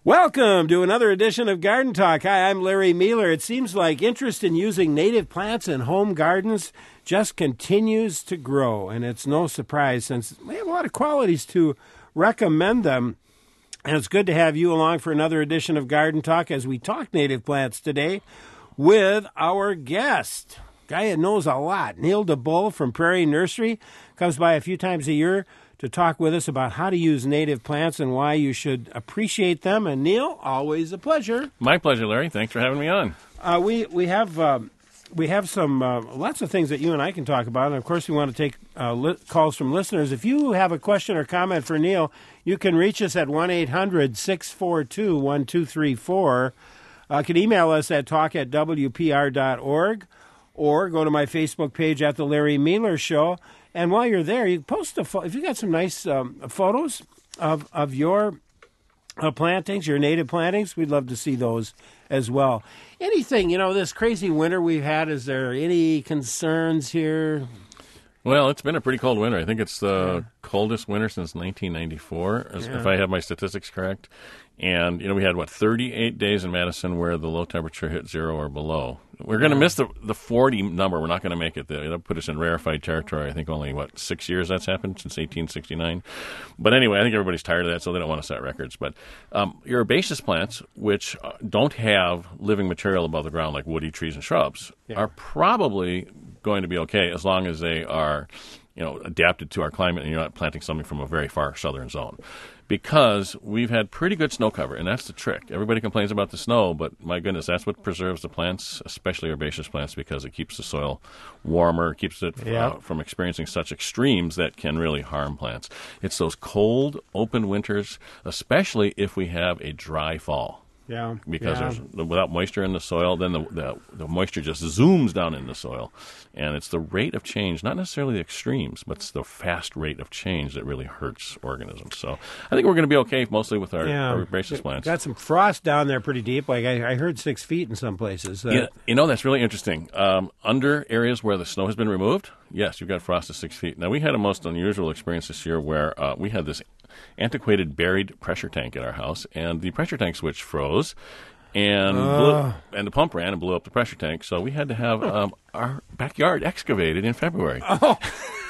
Welcome to another edition of Garden Talk. Hi, I'm Larry Mueller. It seems like interest in using native plants in home gardens just continues to grow, and it's no surprise since we have a lot of qualities to recommend them. And it's good to have you along for another edition of Garden Talk as we talk native plants today with our guest, guy that knows a lot. Neil DeBull from Prairie Nursery comes by a few times a year to talk with us about how to use native plants and why you should appreciate them. And Neil, always a pleasure. My pleasure, Larry. Thanks for having me on. We have some lots of things that you and I can talk about, and of course we want to take calls from listeners. If you have a question or comment for Neil, you can reach us at 1-800-642-1234. You can email us at talk@wpr.org or go to my Facebook page at The Larry Mueller Show. And while you're there, you post if you got some nice photos of your plantings, your native plantings, we'd love to see those as well. Anything, this crazy winter we've had, is there any concerns here? Well, it's been a pretty cold winter. I think it's the coldest winter since 1994, if I have my statistics correct. And, we had, 38 days in Madison where the low temperature hit 0 or below. We're going to miss the 40 number. We're not going to make it there. It'll put us in rarefied territory. I think only, 6 years that's happened, since 1869. But anyway, I think everybody's tired of that, so they don't want to set records. But your herbaceous plants, which don't have living material above the ground like woody trees and shrubs, are probably going to be okay as long as they are, adapted to our climate and you're not planting something from a very far southern zone. Because we've had pretty good snow cover, and that's the trick. Everybody complains about the snow, but my goodness, that's what preserves the plants, especially herbaceous plants, because it keeps the soil warmer, keeps it from experiencing such extremes that can really harm plants. It's those cold, open winters, especially if we have a dry fall. Yeah. Because without moisture in the soil, then the moisture just zooms down in the soil. And it's the rate of change, not necessarily the extremes, but it's the fast rate of change that really hurts organisms. So I think we're going to be okay mostly with our herbaceous plants. Got some frost down there pretty deep. Like I heard 6 feet in some places. That's really interesting. Under areas where the snow has been removed, yes, you've got frost of 6 feet. Now, we had a most unusual experience this year where we had this antiquated buried pressure tank in our house, and the pressure tank switch froze, and the pump ran and blew up the pressure tank. So we had to have our backyard excavated in February. Oh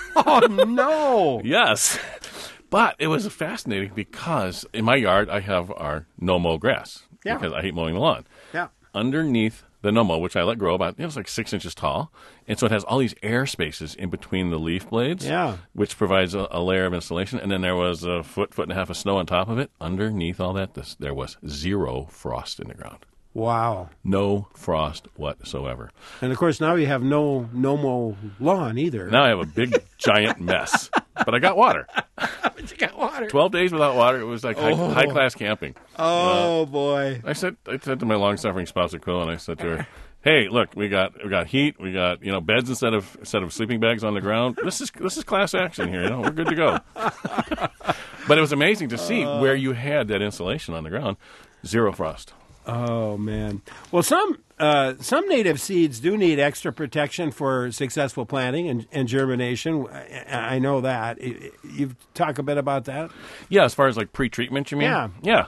no! Yes, but it was fascinating because in my yard I have our no-mow grass because I hate mowing the lawn. Yeah, underneath the no-mow, which I let grow about, it's like 6 inches tall. And so it has all these air spaces in between the leaf blades, which provides a layer of insulation. And then there was a foot and a half of snow on top of it. Underneath all that, there was 0 frost in the ground. Wow. No frost whatsoever. And, of course, now you have no-mow lawn either. Now I have a big, giant mess. But I got water. But you got water. 12 days without water. It was like high-class camping. Oh, boy. I said to my long-suffering spouse, Aquila, and I said to her, hey, look, we got heat, we got beds instead of sleeping bags on the ground. This is class action here. We're good to go. But it was amazing to see where you had that insulation on the ground, 0 frost. Oh man! Well, some native seeds do need extra protection for successful planting and germination. I know that. You talk a bit about that. Yeah, as far as like pre-treatment, you mean? Yeah.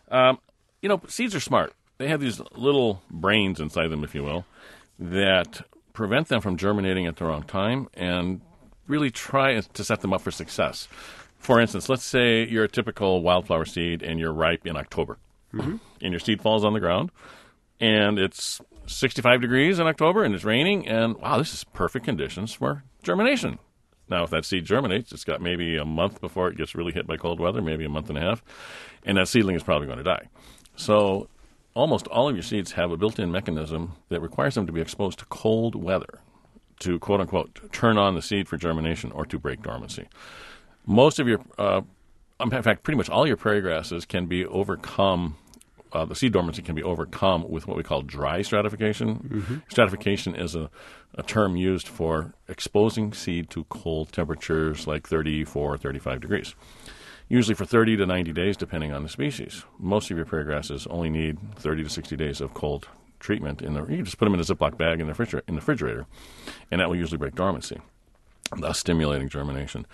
Seeds are smart. They have these little brains inside them, if you will, that prevent them from germinating at the wrong time and really try to set them up for success. For instance, let's say you're a typical wildflower seed and you're ripe in October. Mm-hmm. And your seed falls on the ground, and it's 65 degrees in October, and it's raining, and wow, this is perfect conditions for germination. Now, if that seed germinates, it's got maybe a month before it gets really hit by cold weather, maybe a month and a half, and that seedling is probably going to die. So almost all of your seeds have a built-in mechanism that requires them to be exposed to cold weather to, quote-unquote, turn on the seed for germination or to break dormancy. Most of your in fact, pretty much all your prairie grasses can be overcome. The seed dormancy can be overcome with what we call dry stratification. Mm-hmm. Stratification is a term used for exposing seed to cold temperatures like 34, 35 degrees, usually for 30 to 90 days, depending on the species. Most of your prairie grasses only need 30 to 60 days of cold treatment. You can just put them in a Ziploc bag in the refrigerator, and that will usually break dormancy, thus stimulating germination.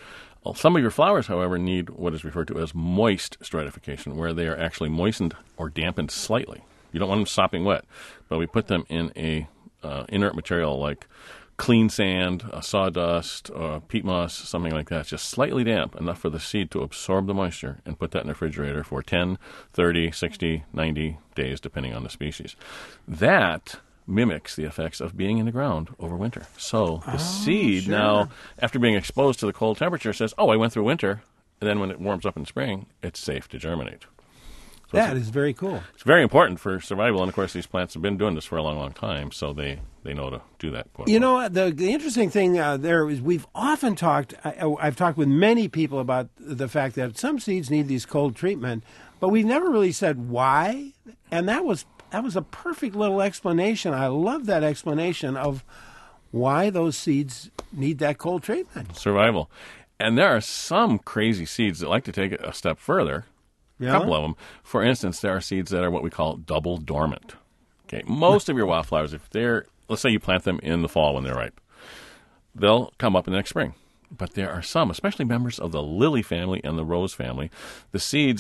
Some of your flowers, however, need what is referred to as moist stratification, where they are actually moistened or dampened slightly. You don't want them sopping wet, but we put them in a inert material like clean sand, sawdust, peat moss, something like that, just slightly damp, enough for the seed to absorb the moisture, and put that in the refrigerator for 10, 30, 60, 90 days, depending on the species. That mimics the effects of being in the ground over winter. So the seed now, after being exposed to the cold temperature, says, oh, I went through winter, and then when it warms up in spring, it's safe to germinate. So that is very cool. It's very important for survival, and of course these plants have been doing this for a long, long time, so they know to do that. You know, the interesting thing there is we've often talked, I've talked with many people about the fact that some seeds need these cold treatment, but we've never really said why, and that was a perfect little explanation. I love that explanation of why those seeds need that cold treatment. Survival. And there are some crazy seeds that like to take it a step further. Yeah. A couple of them. For instance, there are seeds that are what we call double dormant. Okay, most of your wildflowers, if they're, let's say you plant them in the fall when they're ripe, they'll come up in the next spring. But there are some, especially members of the lily family and the rose family, the seed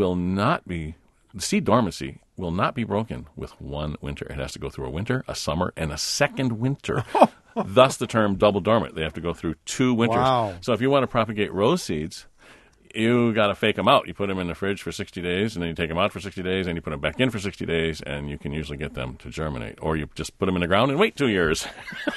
dormancy will not be broken with one winter. It has to go through a winter, a summer, and a second winter. Thus the term double dormant. They have to go through 2 winters. Wow. So if you want to propagate rose seeds, you got to fake them out. You put them in the fridge for 60 days, and then you take them out for 60 days, and you put them back in for 60 days, and you can usually get them to germinate. Or you just put them in the ground and wait 2 years.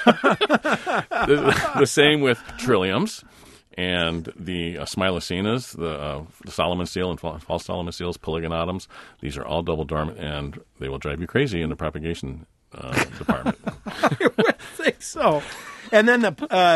The same with trilliums and the Smilacenas, the Solomon seal and false Solomon seals, polygonotums. These are all double dormant, and they will drive you crazy in the propagation department. I would think so. And then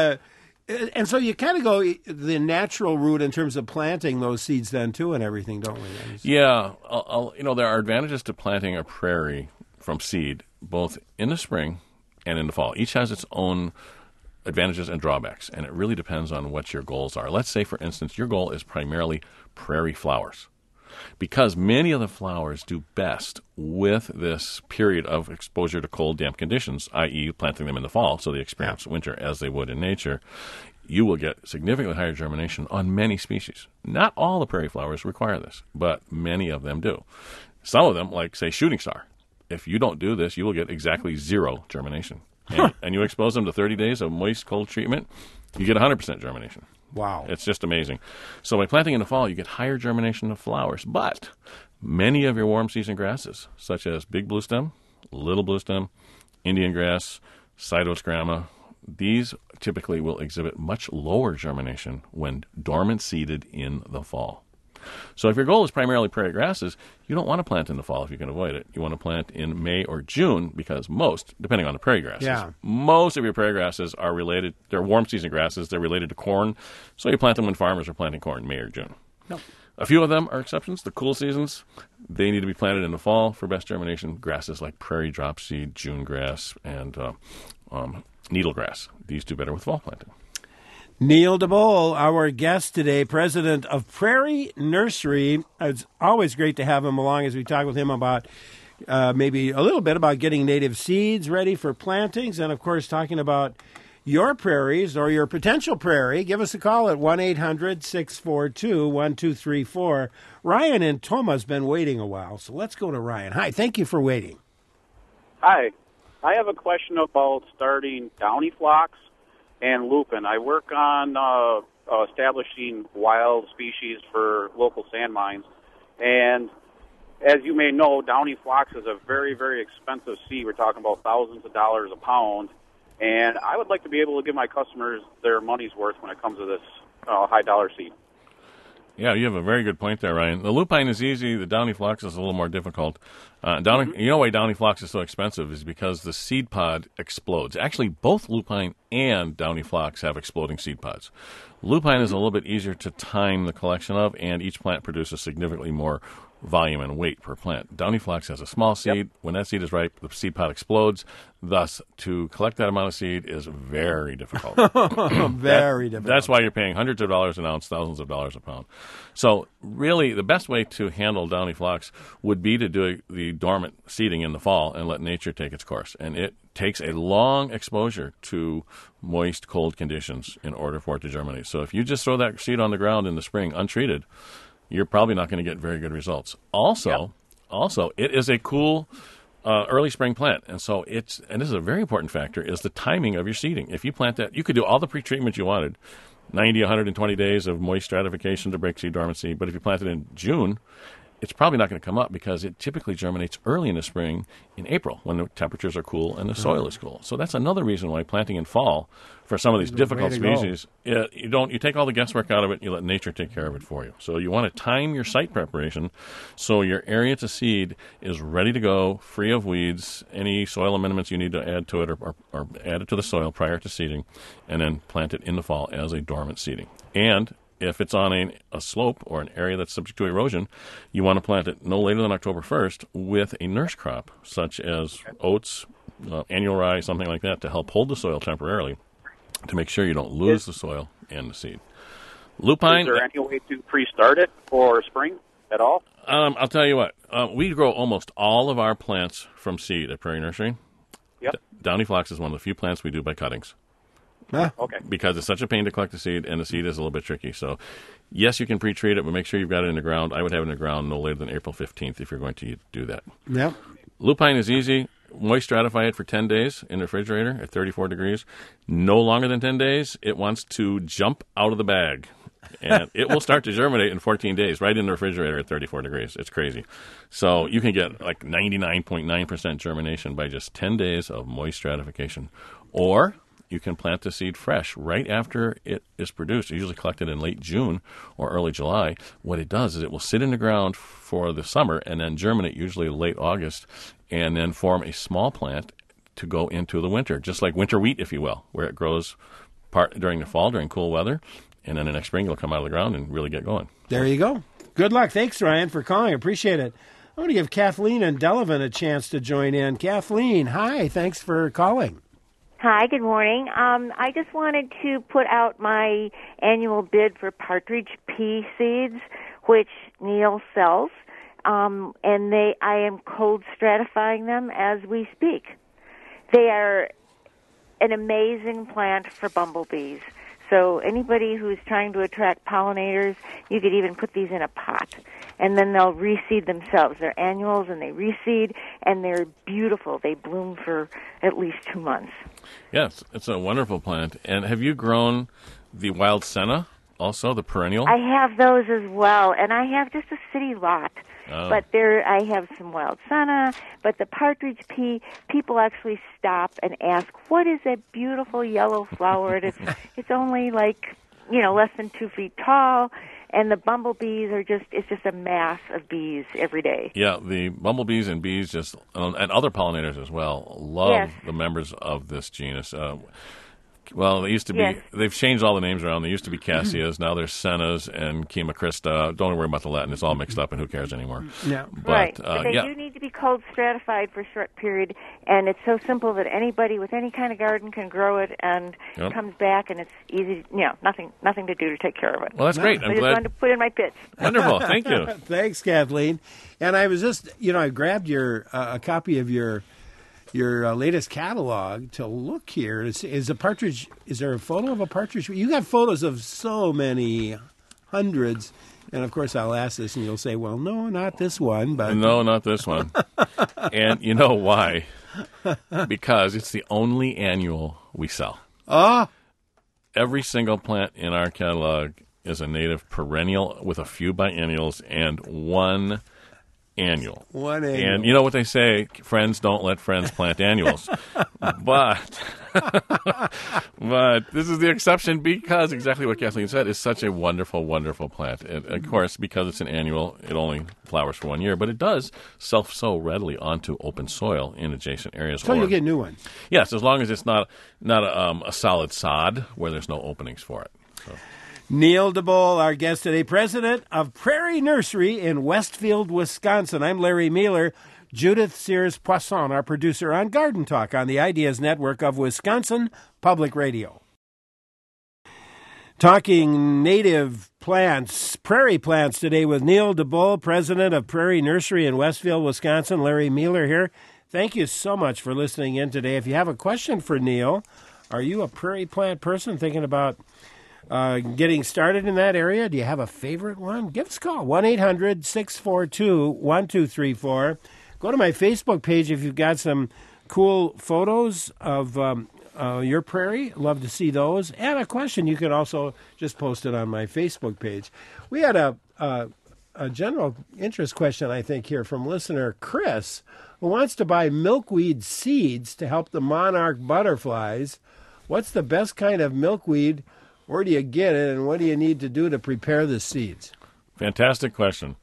and so you kind of go the natural route in terms of planting those seeds then too and everything, don't we? Yeah. There are advantages to planting a prairie from seed, both in the spring and in the fall. Each has its own advantages and drawbacks, and it really depends on what your goals are. Let's say, for instance, your goal is primarily prairie flowers. Because many of the flowers do best with this period of exposure to cold, damp conditions, i.e. planting them in the fall so they experience winter as they would in nature, you will get significantly higher germination on many species. Not all the prairie flowers require this, but many of them do. Some of them, like, say, shooting star, if you don't do this, you will get exactly 0 germination. And you expose them to 30 days of moist, cold treatment, you get 100% germination. Wow. It's just amazing. So by planting in the fall, you get higher germination of flowers. But many of your warm season grasses, such as big bluestem, little bluestem, Indian grass, Cytosgrama, these typically will exhibit much lower germination when dormant seeded in the fall. So if your goal is primarily prairie grasses, you don't want to plant in the fall if you can avoid it. You want to plant in May or June because most, depending on the prairie grasses, most of your prairie grasses are related. They're warm season grasses. They're related to corn. So you plant them when farmers are planting corn, May or June. Nope. A few of them are exceptions. The cool seasons, they need to be planted in the fall for best germination. Grasses like prairie dropseed, June grass, and needlegrass. These do better with fall planting. Neil DeBoll, our guest today, president of Prairie Nursery. It's always great to have him along as we talk with him about maybe a little bit about getting native seeds ready for plantings and, of course, talking about your prairies or your potential prairie. Give us a call at 1-800-642-1234. Ryan in Toma's been waiting a while, so let's go to Ryan. Hi, thank you for waiting. Hi. I have a question about starting downy phlox and lupin. I work on establishing wild species for local sand mines. And as you may know, downy phlox is a very, very expensive seed. We're talking about thousands of dollars a pound. And I would like to be able to give my customers their money's worth when it comes to this high-dollar seed. Yeah, you have a very good point there, Ryan. The lupine is easy. The downy phlox is a little more difficult. You know why downy phlox is so expensive is because the seed pod explodes. Actually, both lupine and downy phlox have exploding seed pods. Lupine is a little bit easier to time the collection of, and each plant produces significantly more volume and weight per plant. Downy phlox has a small seed. Yep. When that seed is ripe, the seed pod explodes. Thus, to collect that amount of seed is very difficult. Very difficult. That's why you're paying hundreds of dollars an ounce, thousands of dollars a pound. So really, the best way to handle downy phlox would be to do the dormant seeding in the fall and let nature take its course. And it takes a long exposure to moist, cold conditions in order for it to germinate. So if you just throw that seed on the ground in the spring untreated, you're probably not going to get very good results. Also, it is a cool early spring plant, and so this is a very important factor, is the timing of your seeding. If you plant that, you could do all the pre-treatment you wanted, 90, 120 days of moist stratification to break seed dormancy, but if you plant it in June, it's probably not going to come up because it typically germinates early in the spring in April when the temperatures are cool and the soil is cool. So that's another reason why planting in fall for some of these difficult species, you take all the guesswork out of it, you let nature take care of it for you. So you want to time your site preparation so your area to seed is ready to go, free of weeds, any soil amendments you need to add to it or add it to the soil prior to seeding, and then plant it in the fall as a dormant seeding. And if it's on a slope or an area that's subject to erosion, you want to plant it no later than October 1st with a nurse crop, such as oats, annual rye, something like that, to help hold the soil temporarily to make sure you don't lose the soil and the seed. Lupine. Is there any way to pre-start it for spring at all? I'll tell you what. We grow almost all of our plants from seed at Prairie Nursery. Yep. Downy Phlox is one of the few plants we do by cuttings. Okay. Because it's such a pain to collect the seed, and the seed is a little bit tricky. So, yes, you can pre-treat it, but make sure you've got it in the ground. I would have it in the ground no later than April 15th if you're going to do that. Yeah. Lupine is easy. Moist stratify it for 10 days in the refrigerator at 34 degrees. No longer than 10 days, it wants to jump out of the bag. And it will start to germinate in 14 days right in the refrigerator at 34 degrees. It's crazy. So you can get like 99.9% germination by just 10 days of moist stratification. Or you can plant the seed fresh right after it is produced. It's usually collected in late June or early July. What it does is it will sit in the ground for the summer and then germinate usually late August and then form a small plant to go into the winter, just like winter wheat, if you will, where it grows part during the fall, during cool weather, and then the next spring it'll come out of the ground and really get going. There you go. Good luck. Thanks, Ryan, for calling. I appreciate it. I want to give Kathleen and Delavan a chance to join in. Kathleen, hi. Thanks for calling. Hi, good morning. I just wanted to put out my annual bid for partridge pea seeds, which Neil sells, and I am cold stratifying them as we speak. They are an amazing plant for bumblebees. So anybody who's trying to attract pollinators, you could even put these in a pot, and then they'll reseed themselves. They're annuals, and they reseed, and they're beautiful. They bloom for at least 2 months. Yes, it's a wonderful plant. And have you grown the wild senna, also, the perennial? I have those as well, and I have just a city lot. Oh. But I have some wild senna, but the partridge pea, people actually stop and ask, what is that beautiful yellow flower? It's only like, less than 2 feet tall, and the bumblebees it's just a mass of bees every day. Yeah, the bumblebees and bees and other pollinators as well, love the members of this genus. Well, they used to be. Yes. They've changed all the names around. They used to be Cassias. Now there's Sennas and Chemacrista. Don't worry about the Latin. It's all mixed up, and who cares anymore? Yeah. But they do need to be cold stratified for a short period, and it's so simple that anybody with any kind of garden can grow it, and it comes back, and it's easy. Nothing to do to take care of it. Well, that's great. I just wanted to put in my pitch. Wonderful. Thank you. Thanks, Kathleen. And I was just, I grabbed a copy of your latest catalog to look here. Is a partridge? Is there a photo of a partridge? You got photos of so many hundreds, and of course I'll ask this, and you'll say, "Well, no, not this one." But no, not this one. And you know why? Because it's the only annual we sell. Every single plant in our catalog is a native perennial with a few biennials and one annual. One annual. And you know what they say, friends don't let friends plant annuals. But this is the exception because exactly what Kathleen said is such a wonderful, wonderful plant. And of course, because it's an annual, it only flowers for 1 year, but it does self-sow readily onto open soil in adjacent areas. So you'll get new ones. Yes, as long as it's not a solid sod where there's no openings for it. So. Neil DeBoll, our guest today, president of Prairie Nursery in Westfield, Wisconsin. I'm Larry Mueller. Judith Sears-Poisson, our producer on Garden Talk on the Ideas Network of Wisconsin Public Radio. Talking native plants, prairie plants today with Neil DeBoll, president of Prairie Nursery in Westfield, Wisconsin. Larry Mueller here. Thank you so much for listening in today. If you have a question for Neil, are you a prairie plant person thinking about getting started in that area? Do you have a favorite one? Give us a call, 1-800-642-1234. Go to my Facebook page if you've got some cool photos of your prairie. Love to see those. And a question, you can also just post it on my Facebook page. We had a general interest question, I think, here from listener Chris, who wants to buy milkweed seeds to help the monarch butterflies. What's the best kind of milkweed? Where do you get it, and what do you need to do to prepare the seeds? Fantastic question.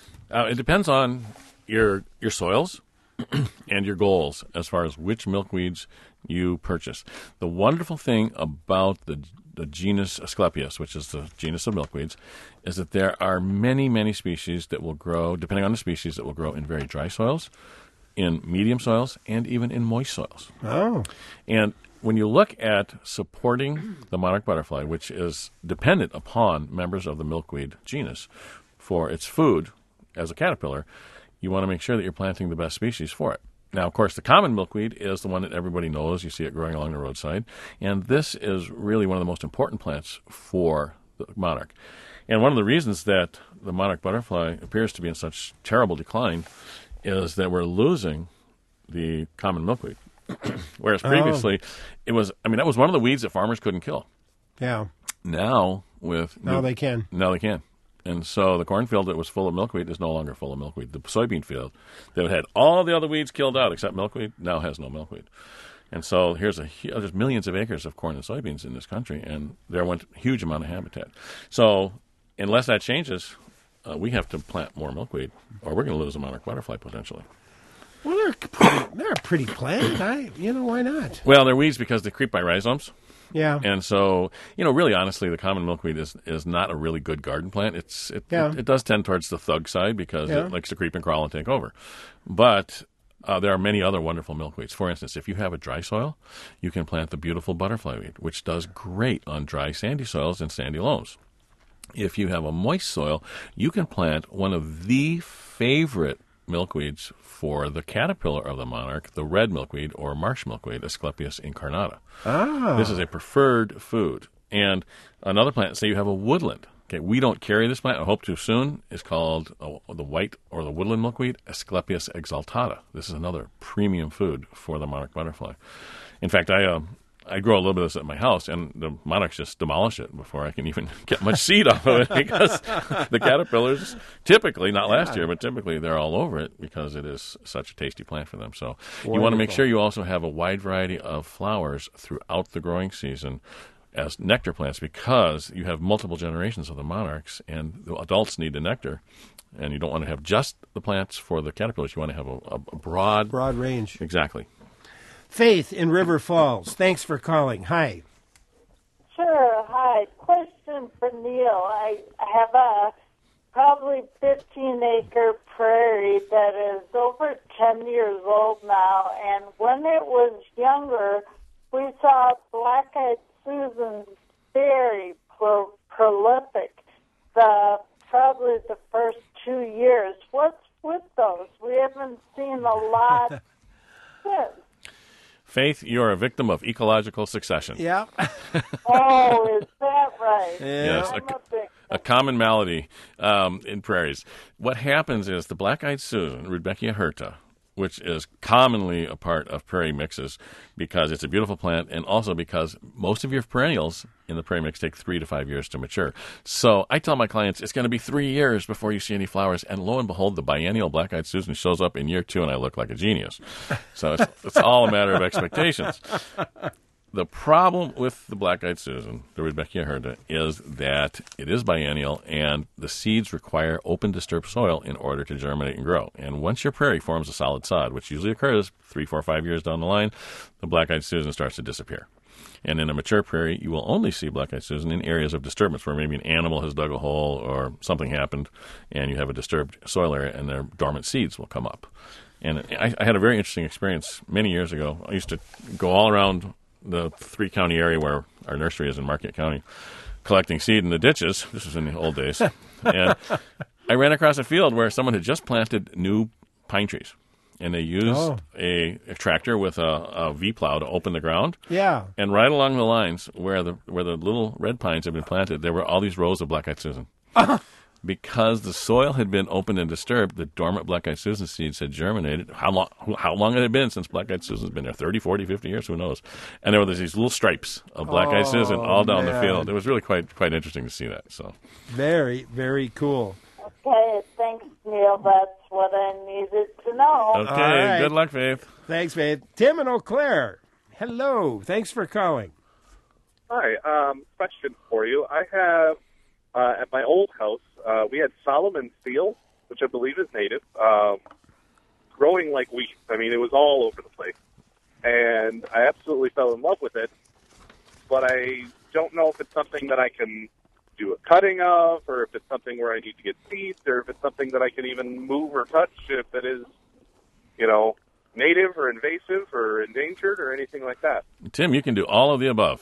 It depends on your soils and your goals as far as which milkweeds you purchase. The wonderful thing about the genus Asclepias, which is the genus of milkweeds, is that there are many, many species that will grow, depending on the species, that will grow in very dry soils, in medium soils, and even in moist soils. Oh. And when you look at supporting the monarch butterfly, which is dependent upon members of the milkweed genus for its food as a caterpillar, you want to make sure that you're planting the best species for it. Now, of course, the common milkweed is the one that everybody knows. You see it growing along the roadside. And this is really one of the most important plants for the monarch. And one of the reasons that the monarch butterfly appears to be in such terrible decline is that we're losing the common milkweed. Whereas previously, that was one of the weeds that farmers couldn't kill. Yeah. Now they can. Now they can. And so the cornfield that was full of milkweed is no longer full of milkweed. The soybean field that had all the other weeds killed out except milkweed now has no milkweed. And so there's millions of acres of corn and soybeans in this country, and there went a huge amount of habitat. So unless that changes, we have to plant more milkweed, or we're going to lose a monarch butterfly potentially. Well, they're a pretty plant. Why not? Well, they're weeds because they creep by rhizomes. Yeah. And so, really honestly, the common milkweed is not a really good garden plant. It does tend towards the thug side because it likes to creep and crawl and take over. But there are many other wonderful milkweeds. For instance, if you have a dry soil, you can plant the beautiful butterfly weed, which does great on dry sandy soils and sandy loams. If you have a moist soil, you can plant one of the favorite milkweeds for the caterpillar of the monarch, the red milkweed or marsh milkweed, Asclepias incarnata. Ah. This is a preferred food. And another plant, say you have a woodland. Okay, we don't carry this plant. I hope to soon. Is called the white or the woodland milkweed, Asclepias exaltata. This is another premium food for the monarch butterfly. In fact, I grow a little bit of this at my house, and the monarchs just demolish it before I can even get much seed off of it because the caterpillars typically, not last year, but typically they're all over it because it is such a tasty plant for them. So you want to make sure you also have a wide variety of flowers throughout the growing season as nectar plants because you have multiple generations of the monarchs, and the adults need the nectar. And you don't want to have just the plants for the caterpillars. You want to have a broad range. Exactly. Faith in River Falls. Thanks for calling. Hi. Sure. Hi. Question for Neil. I have a probably 15-acre prairie that is over 10 years old now, and when it was younger, we saw black-eyed Susan very prolific. Probably the first 2 years. What's with those? We haven't seen a lot since. Faith, you're a victim of ecological succession. Yeah. Oh, is that right? Yeah. Yes, a common malady in prairies. What happens is the black-eyed Susan, Rudbeckia hirta, which is commonly a part of prairie mixes because it's a beautiful plant and also because most of your perennials in the prairie mix take 3 to 5 years to mature. So I tell my clients it's going to be 3 years before you see any flowers, and lo and behold, the biennial black-eyed Susan shows up in year 2 and I look like a genius. So it's all a matter of expectations. The problem with the black-eyed Susan, the Rudbeckia hirta, is that it is biennial and the seeds require open, disturbed soil in order to germinate and grow. And once your prairie forms a solid sod, which usually occurs 3, 4, 5 years down the line, the black-eyed Susan starts to disappear. And in a mature prairie, you will only see black-eyed Susan in areas of disturbance where maybe an animal has dug a hole or something happened and you have a disturbed soil area and their dormant seeds will come up. And I had a very interesting experience many years ago. I used to go all around the 3-county area where our nursery is in Marquette County, collecting seed in the ditches. This was in the old days. And I ran across a field where someone had just planted new pine trees. and they use a tractor with a V-plow to open the ground. Yeah. And right along the lines where the little red pines had been planted, there were all these rows of black-eyed Susan. Because the soil had been opened and disturbed, the dormant black-eyed Susan seeds had germinated. How long had it been since black-eyed Susan's been there? 30, 40, 50 years? Who knows? And there were these little stripes of black-eyed Susan all down the field. It was really quite interesting to see that. So very, very cool. Okay, thanks, Neil. That's what I needed to know. Okay, right. Good luck, Faith. Thanks, Faith. Tim in Eau Claire. Hello. Thanks for calling. Hi. Question for you. I have, at my old house, we had Solomon seal, which I believe is native, growing like weeds. I mean, it was all over the place. And I absolutely fell in love with it. But I don't know if it's something that I can do a cutting of, or if it's something where I need to get seeds, or if it's something that I can even move or touch, if it is, native or invasive or endangered or anything like that. Tim, you can do all of the above.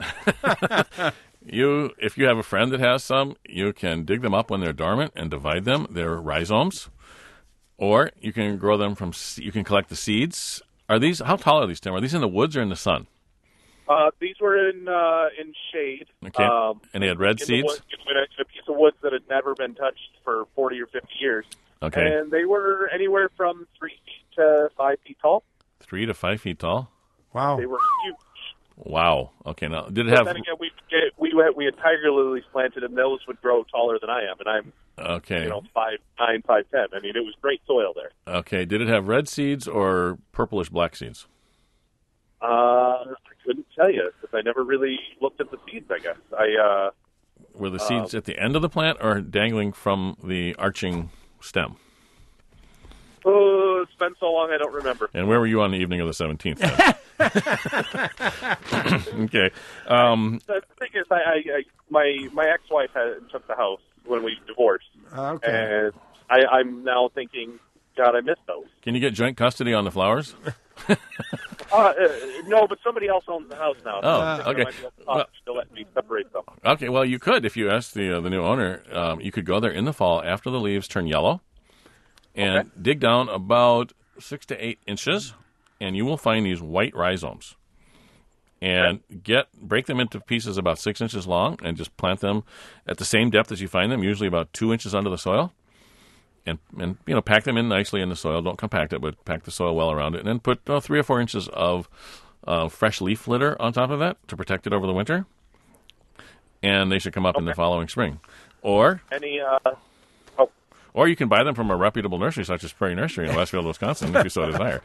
If you have a friend that has some, you can dig them up when they're dormant and divide them. They're rhizomes. Or you can grow them you can collect the seeds. How tall are these, Tim? Are these in the woods or in the sun? These were in shade. Okay. And they had red seeds? In a piece of woods that had never been touched for 40 or 50 years. Okay. And they were anywhere from 3 feet to 5 feet tall. 3 to 5 feet tall? Wow. They were huge. Wow. Okay. Now, did it But have... then again, we had tiger lilies planted, and those would grow taller than I am, and I'm 5'9", 5'10". I mean, it was great soil there. Okay. Did it have red seeds or purplish black seeds? I couldn't tell you because I never really looked at the seeds. I guess were the seeds at the end of the plant or dangling from the arching stem? Oh, it's been so long I don't remember. And where were you on the evening of the 17th? Okay. The thing is, my ex-wife took the house when we divorced. Okay. And I'm now thinking, God, I miss those. Can you get joint custody on the flowers? No, but somebody else owns the house now. Oh, okay. To let me separate them. Okay, well, you could, if you asked the new owner, you could go there in the fall after the leaves turn yellow and dig down about 6 to 8 inches, and you will find these white rhizomes. And break them into pieces about 6 inches long and just plant them at the same depth as you find them, usually about 2 inches under the soil. And pack them in nicely in the soil. Don't compact it, but pack the soil well around it. And then put 3 or 4 inches of fresh leaf litter on top of that to protect it over the winter. And they should come up in the following spring. Or you can buy them from a reputable nursery such as Prairie Nursery in Westfield, Wisconsin, if you so desire.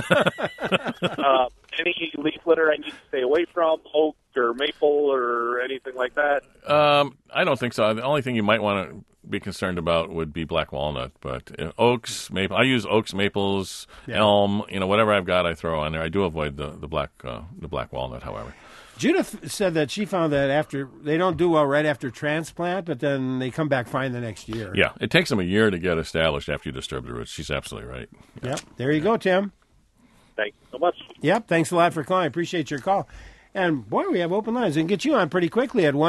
Any leaf litter I need to stay away from, oak or maple or anything like that? I don't think so. The only thing you might want to be concerned about would be black walnut, but oaks, maple. I use oaks, maples, elm. Whatever I've got, I throw on there. I do avoid the black walnut, however. Judith said that she found that they don't do well right after transplant, but then they come back fine the next year. Yeah, it takes them a year to get established after you disturb the roots. She's absolutely right. Yeah. Yep. There you go, Tim. Thanks so much. Yep. Thanks a lot for calling. Appreciate your call. And, boy, we have open lines. We can get you on pretty quickly at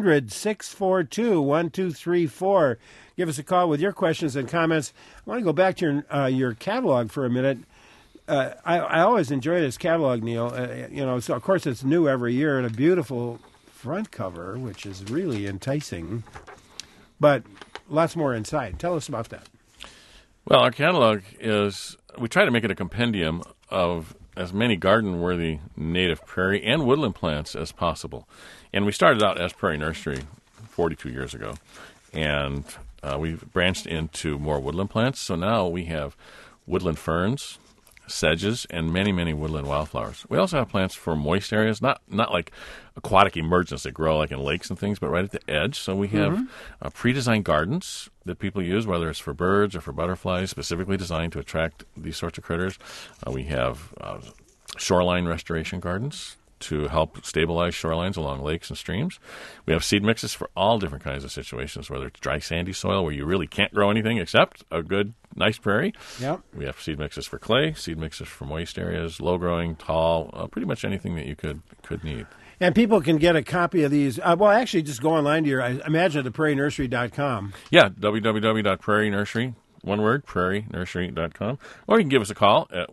1-800-642-1234. Give us a call with your questions and comments. I want to go back to your catalog for a minute. I always enjoy this catalog, Neil. So, of course, it's new every year and a beautiful front cover, which is really enticing. But lots more inside. Tell us about that. Well, our catalog we try to make it a compendium of as many garden-worthy native prairie and woodland plants as possible. And we started out as Prairie Nursery 42 years ago, and we've branched into more woodland plants. So now we have woodland ferns, sedges, and many, many woodland wildflowers. We also have plants for moist areas, not like aquatic emergence that grow like in lakes and things, but right at the edge. So we have pre-designed gardens that people use, whether it's for birds or for butterflies, specifically designed to attract these sorts of critters. We have shoreline restoration gardens to help stabilize shorelines along lakes and streams. We have seed mixes for all different kinds of situations, whether it's dry, sandy soil where you really can't grow anything except a good, nice prairie. Yep. We have seed mixes for clay, seed mixes for moist areas, low-growing, tall, pretty much anything that you could need. And people can get a copy of these. Actually, just go online to I imagine, to prairienursery.com. Yeah, www.prairienursery. one word, prairienursery.com. Or you can give us a call at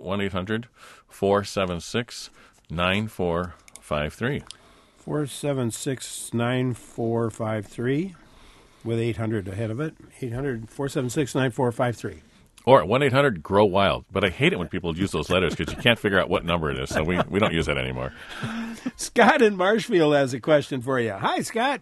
1-800-476-9453. 476-9453 with 800 ahead of it. 800-476-9453. Or 1-800-GROW-WILD. But I hate it when people use those letters because you can't figure out what number it is, so we don't use that anymore. Scott in Marshfield has a question for you. Hi, Scott.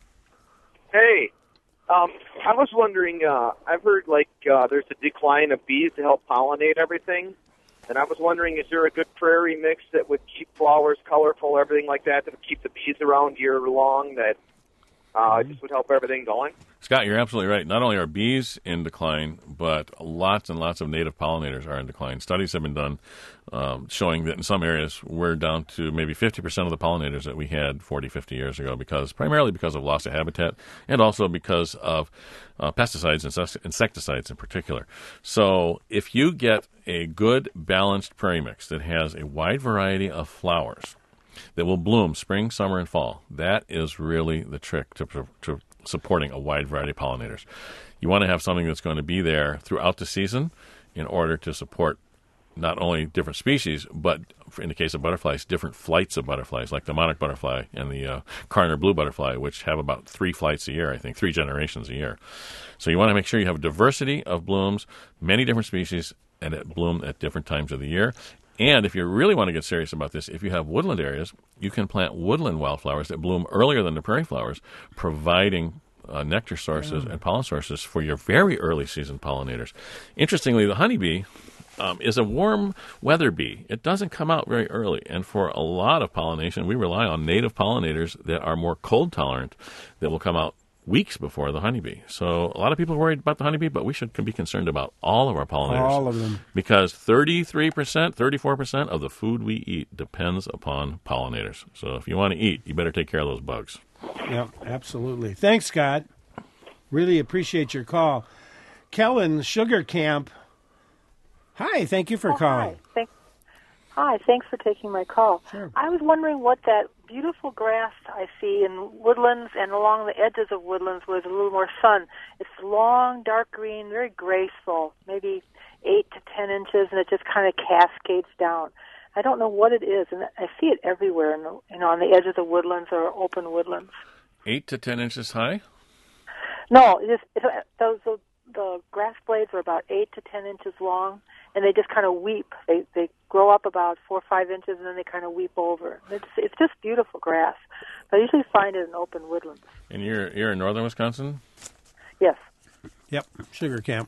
Hey, I was wondering, I've heard there's a decline of bees to help pollinate everything. And I was wondering, is there a good prairie mix that would keep flowers colorful, everything like that would keep the bees around year long, that just would help everything going? Scott, you're absolutely right. Not only are bees in decline, but lots and lots of native pollinators are in decline. Studies have been done showing that in some areas we're down to maybe 50% of the pollinators that we had 40, 50 years ago, primarily because of loss of habitat and also because of pesticides and insecticides in particular. So if you get a good balanced prairie mix that has a wide variety of flowers that will bloom spring, summer, and fall, that is really the trick to supporting a wide variety of pollinators. You want to have something that's going to be there throughout the season in order to support not only different species, but in the case of butterflies, different flights of butterflies, like the monarch butterfly and the Karner blue butterfly, which have about 3 flights a year, I think, 3 generations a year. So you want to make sure you have a diversity of blooms, many different species, and that bloom at different times of the year. And if you really want to get serious about this, if you have woodland areas, you can plant woodland wildflowers that bloom earlier than the prairie flowers, providing nectar sources and pollen sources for your very early season pollinators. Interestingly, the honeybee is a warm weather bee. It doesn't come out very early. And for a lot of pollination, we rely on native pollinators that are more cold tolerant that will come out weeks before the honeybee. So a lot of people are worried about the honeybee, but we should be concerned about all of our pollinators. All of them. Because 33%, 34% of the food we eat depends upon pollinators. So if you want to eat, you better take care of those bugs. Yep, absolutely. Thanks, Scott. Really appreciate your call. Kellen, Sugar Camp. Hi, thank you for calling. Hi, thanks for taking my call. Sure. I was wondering what that beautiful grass I see in woodlands and along the edges of woodlands with a little more sun. It's long, dark green, very graceful, maybe 8 to 10 inches, and it just kind of cascades down. I don't know what it is, and I see it everywhere, on the edge of the woodlands or open woodlands. 8 to 10 inches high? No, the grass blades are about 8 to 10 inches long, and they just kind of weep. They grow up about 4 or 5 inches, and then they kind of weep over. It's just beautiful grass. I usually find it in open woodlands. And you're in northern Wisconsin? Yes. Yep, Sugar Camp.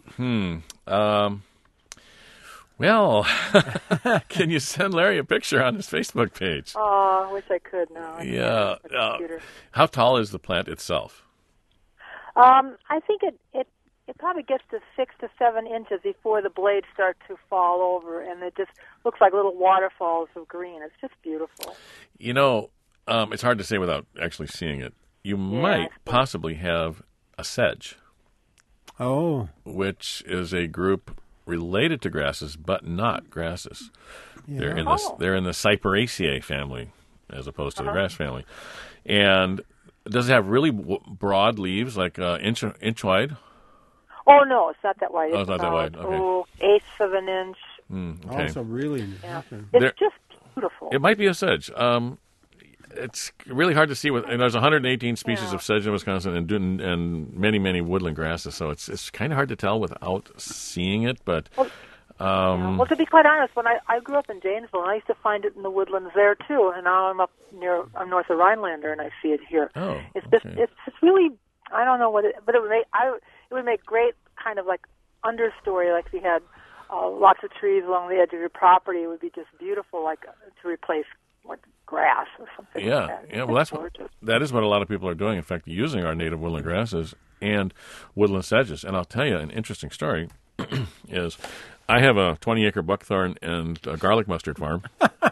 Well, can you send Larry a picture on his Facebook page? Oh, I wish I could now. Yeah. How tall is the plant itself? I think it probably gets to 6 to 7 inches before the blades start to fall over, and it just looks like little waterfalls of green. It's just beautiful. It's hard to say without actually seeing it. You might possibly have a sedge. Oh. Which is a group related to grasses, but not grasses. Yeah. They're in the Cyperaceae family as opposed to the grass family. And does it have really broad leaves, like inch wide? Oh, no, it's not that wide. It's not that wide. Okay. 1/8 of an inch. Okay. Also, really. Yeah. It's just beautiful. It might be a sedge. It's really hard to see. There's 118 species of sedge in Wisconsin and many, many woodland grasses, so it's kind of hard to tell without seeing it. But well, to be quite honest, when I grew up in Janesville, and I used to find it in the woodlands there too, and now I'm north of Rhinelander, and I see it here. Oh, it's just really, I don't know what it, but it would make great kind of like understory, like if you had lots of trees along the edge of your property. It would be just beautiful, like to replace like grass or something. Yeah, like that. yeah. Well, that is what a lot of people are doing. In fact, using our native woodland grasses and woodland sedges. And I'll tell you an interesting story is I have a 20-acre buckthorn and a garlic mustard farm,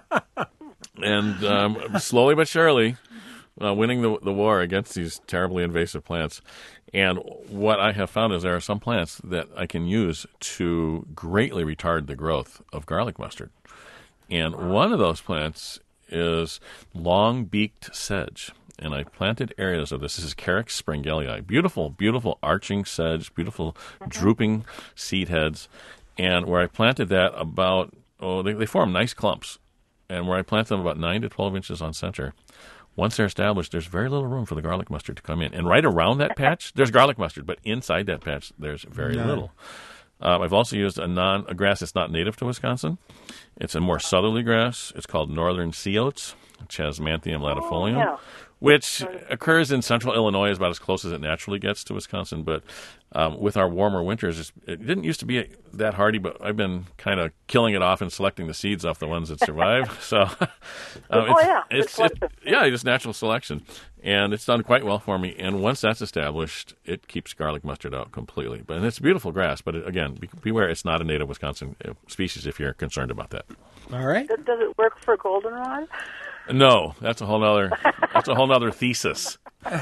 and slowly but surely winning the war against these terribly invasive plants. And what I have found is there are some plants that I can use to greatly retard the growth of garlic mustard. And one of those plants is long-beaked sedge. and I planted areas of this. This is Carex sprengelii. Beautiful, beautiful arching sedge, beautiful drooping seed heads. And where I planted that they form nice clumps. And where I planted them about 9 to 12 inches on center, once they're established, there's very little room for the garlic mustard to come in. And right around that patch, there's garlic mustard, but inside that patch, there's very little. I've also used a grass that's not native to Wisconsin. It's a more southerly grass. It's called northern sea oats, which has Manthium latifolium, which occurs in central Illinois, is about as close as it naturally gets to Wisconsin. But with our warmer winters, it didn't used to be that hardy, but I've been kind of killing it off and selecting the seeds off the ones that survive. So it's just natural selection. And it's done quite well for me. And once that's established, it keeps garlic mustard out completely. And it's a beautiful grass. But again, beware, it's not a native Wisconsin species if you're concerned about that. All right. Does it work for goldenrod? No, that's a whole nother thesis. Okay.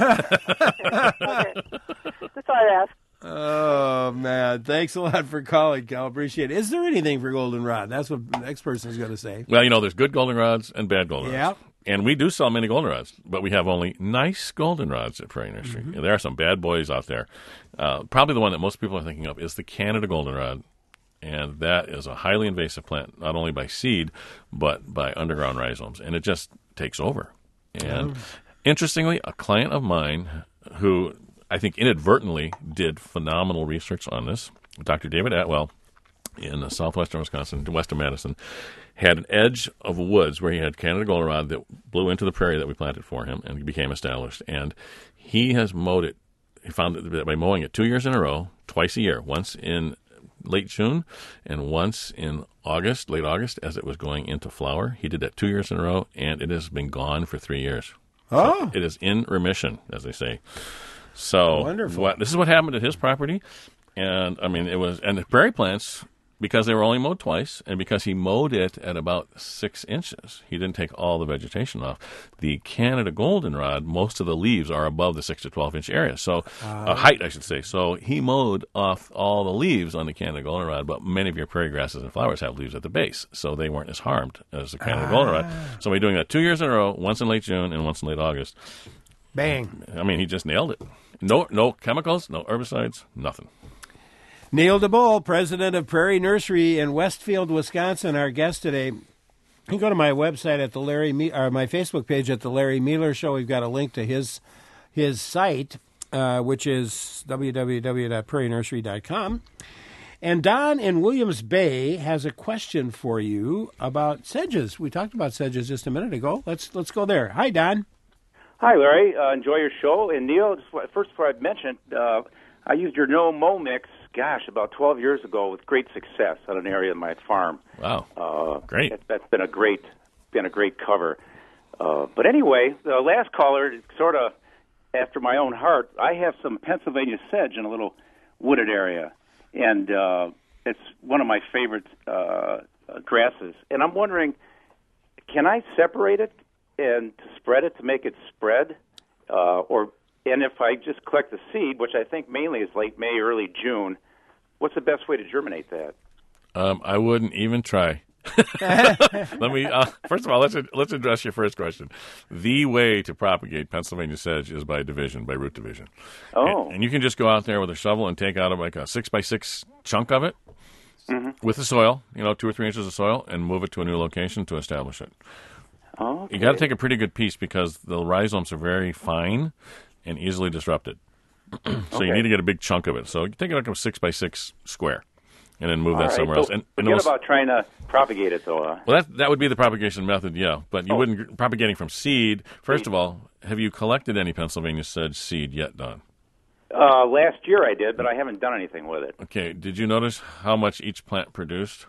That's all I asked. Oh, man. Thanks a lot for calling, Cal. Appreciate it. Is there anything for goldenrod? That's what the next person is going to say. Well, there's good goldenrods and bad goldenrods. Yeah. And we do sell many goldenrods, but we have only nice goldenrods at Prairie Nursery. Mm-hmm. There are some bad boys out there. Probably the one that most people are thinking of is the Canada goldenrod. And that is a highly invasive plant, not only by seed, but by underground rhizomes. And it just takes over. And interestingly, a client of mine who I think inadvertently did phenomenal research on this, Dr. David Atwell in southwestern Wisconsin, west of Madison, had an edge of woods where he had Canada goldenrod that blew into the prairie that we planted for him and became established. And he has mowed it. He found that by mowing it 2 years in a row, twice a year, once in late June and once in late August, as it was going into flower. He did that 2 years in a row, and it has been gone for 3 years. Oh. So it is in remission, as they say. So wonderful. This is what happened at his property. And, and the prairie plants, because they were only mowed twice, and because he mowed it at about 6 inches, he didn't take all the vegetation off. The Canada goldenrod, most of the leaves are above the 6 to 12 inch area, so height, I should say. So he mowed off all the leaves on the Canada goldenrod, but many of your prairie grasses and flowers have leaves at the base, so they weren't as harmed as the Canada goldenrod. So we're doing that 2 years in a row, once in late June and once in late August. Bang. He just nailed it. No chemicals, no herbicides, nothing. Neil DeBoll, president of Prairie Nursery in Westfield, Wisconsin, our guest today. You can go to my website at my Facebook page at the Larry Mealer Show. We've got a link to his site, which is www.prairienursery.com. And Don in Williams Bay has a question for you about sedges. We talked about sedges just a minute ago. Let's go there. Hi, Don. Hi, Larry. Enjoy your show. And Neil, first before I mentioned, I used your no-mow mix, about 12 years ago with great success on an area of my farm. Wow. Great. That's been a great cover. But anyway, the last caller, sort of after my own heart, I have some Pennsylvania sedge in a little wooded area. And it's one of my favorite grasses. And I'm wondering, can I separate it and spread it to make it spread? And if I just collect the seed, which I think mainly is late May, early June, what's the best way to germinate that? I wouldn't even try. Let me first of all, let's address your first question. The way to propagate Pennsylvania sedge is by division, by root division. Oh, and you can just go out there with a shovel and take out like a 6x6 chunk of it with the soil, 2 or 3 inches of soil, and move it to a new location to establish it. Oh, okay. You got to take a pretty good piece because the rhizomes are very fine and easily disrupted. So you need to get a big chunk of it. So take it like a 6x6 square, and then move that somewhere else. And forget about trying to propagate it, though. Well, that would be the propagation method, yeah. But you wouldn't propagating from seed. First of all, have you collected any Pennsylvania sedge seed yet, Don? Last year I did, but I haven't done anything with it. Okay. Did you notice how much each plant produced?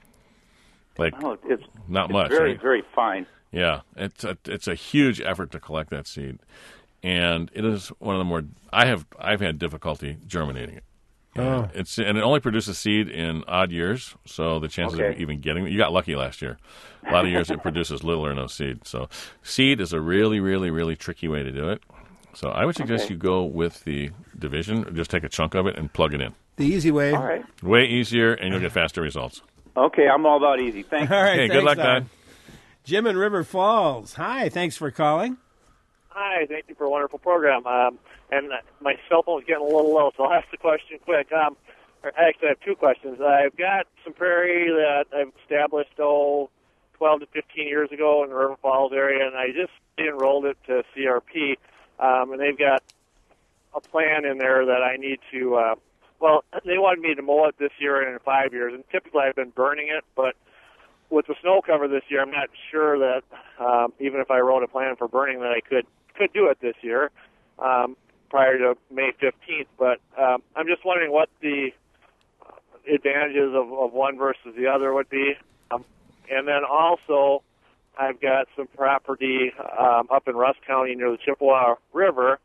It's not much. Very, right? very fine. Yeah, it's a huge effort to collect that seed, and it is one of the more I've had difficulty germinating it. And it only produces seed in odd years, so the chances of even getting you got lucky last year. A lot of years it produces little or no seed. So seed is a really, really, really tricky way to do it. So I would suggest you go with the division, just take a chunk of it and plug it in. The easy way. All right. Way easier, and you'll get faster results. Okay, I'm all about easy. Thanks. All right. Hey, thanks, good luck, Don. Jim in River Falls. Hi, thanks for calling. Hi, thank you for a wonderful program. And my cell phone's getting a little low, so I'll ask the question quick. Actually, I have two questions. I've got some prairie that I've established, 12 to 15 years ago in the River Falls area, and I just enrolled it to CRP, and they've got a plan in there that I need to, they wanted me to mow it this year and in 5 years, and typically I've been burning it, but with the snow cover this year, I'm not sure that even if I wrote a plan for burning that I could do it this year prior to May 15th. But I'm just wondering what the advantages of one versus the other would be. And then also, I've got some property up in Rusk County near the Chippewa River,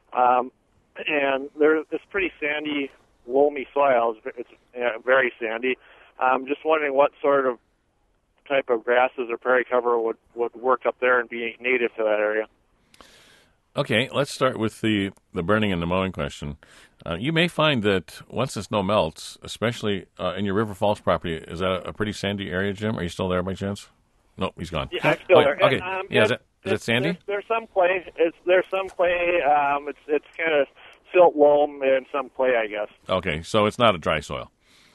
and there's this pretty sandy, loamy soil. It's very sandy. I'm just wondering what sort of type of grasses or prairie cover would work up there and be native to that area. Okay, let's start with the burning and the mowing question. You may find that once the snow melts, especially in your River Falls property, is that a pretty sandy area, Jim? Are you still there by chance? No, he's gone. Yeah, I'm still there. Okay, And, is it sandy? There's some clay. There's some clay. It's kind of silt loam and some clay, I guess. Okay, so it's not a dry soil.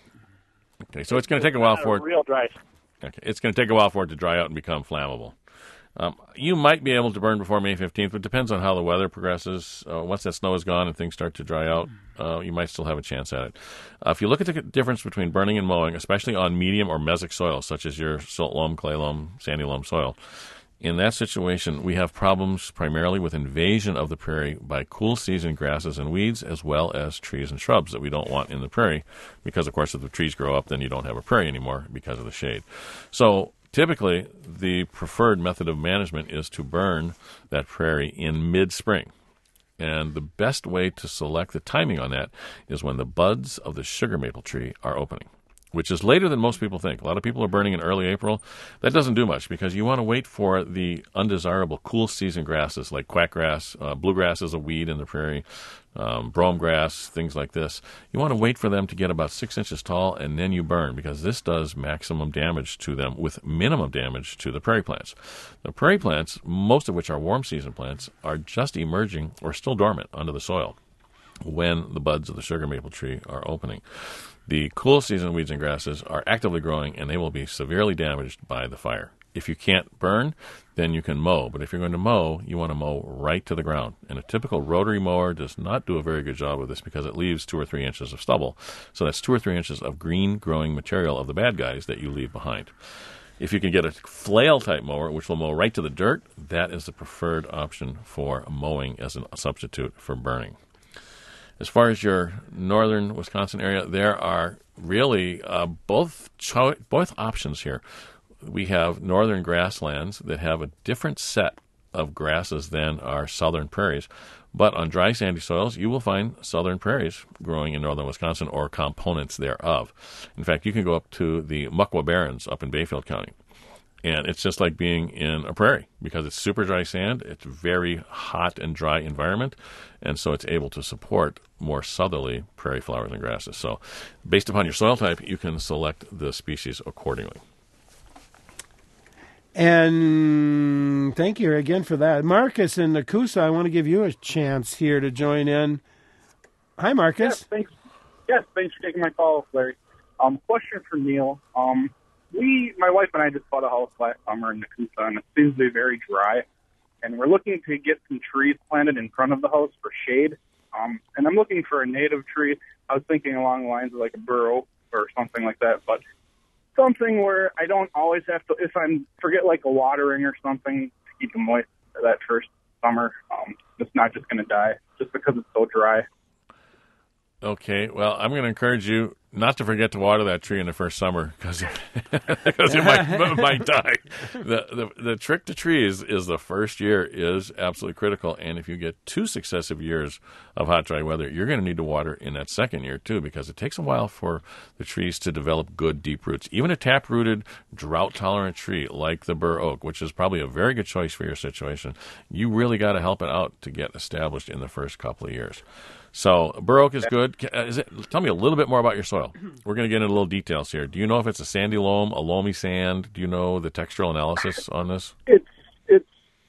Okay, so it's going to take a while for it. Real dry. Okay, it's going to take a while for it to dry out and become flammable. You might be able to burn before May 15th, but it depends on how the weather progresses. Once that snow is gone and things start to dry out, you might still have a chance at it. If you look at the difference between burning and mowing, especially on medium or mesic soil, such as your silt loam, clay loam, sandy loam soil, in that situation, we have problems primarily with invasion of the prairie by cool season grasses and weeds, as well as trees and shrubs that we don't want in the prairie, because, of course, if the trees grow up, then you don't have a prairie anymore because of the shade. So typically, the preferred method of management is to burn that prairie in mid-spring. And the best way to select the timing on that is when the buds of the sugar maple tree are opening, which is later than most people think. A lot of people are burning in early April. That doesn't do much because you want to wait for the undesirable cool season grasses like quackgrass, bluegrass is a weed in the prairie, brome grass, things like this. You want to wait for them to get about 6 inches tall, and then you burn, because this does maximum damage to them with minimum damage to the prairie plants. The prairie plants, most of which are warm season plants, are just emerging or still dormant under the soil when the buds of the sugar maple tree are opening. The cool season weeds and grasses are actively growing, and they will be severely damaged by the fire. If you can't burn, then you can mow. But if you're going to mow, you want to mow right to the ground. And a typical rotary mower does not do a very good job of this because it leaves 2 or 3 inches of stubble. So that's 2 or 3 inches of green growing material of the bad guys that you leave behind. If you can get a flail-type mower, which will mow right to the dirt, that is the preferred option for mowing as a substitute for burning. As far as your northern Wisconsin area, there are really both options here. We have northern grasslands that have a different set of grasses than our southern prairies. But on dry, sandy soils, you will find southern prairies growing in northern Wisconsin or components thereof. In fact, you can go up to the Muckwa Barrens up in Bayfield County. And it's just like being in a prairie because it's super dry sand. It's a very hot and dry environment, and so it's able to support more southerly prairie flowers and grasses. So based upon your soil type, you can select the species accordingly. And thank you again for that. Marcus in Nakusa, I want to give you a chance here to join in. Hi, Marcus. Yes, thanks for taking my call, Larry. Question for Neil. My wife and I just bought a house last summer in Nakusa, and it seems to be very dry. And we're looking to get some trees planted in front of the house for shade. And I'm looking for a native tree. I was thinking along the lines of like a bur oak or something like that, but something where I don't always have to, if I forget like a watering or something to keep them moist for that first summer, it's not just going to die just because it's so dry. Okay, well, I'm going to encourage you not to forget to water that tree in the first summer because it might die. The trick to trees is the first year is absolutely critical, and if you get 2 successive years of hot, dry weather, you're going to need to water in that second year too, because it takes a while for the trees to develop good deep roots. Even a tap-rooted, drought-tolerant tree like the bur oak, which is probably a very good choice for your situation, you really got to help it out to get established in the first couple of years. So bur oak is good. Tell me a little bit more about your soil. We're going to get into little details here. Do you know if it's a sandy loam, a loamy sand? Do you know the textural analysis on this? It's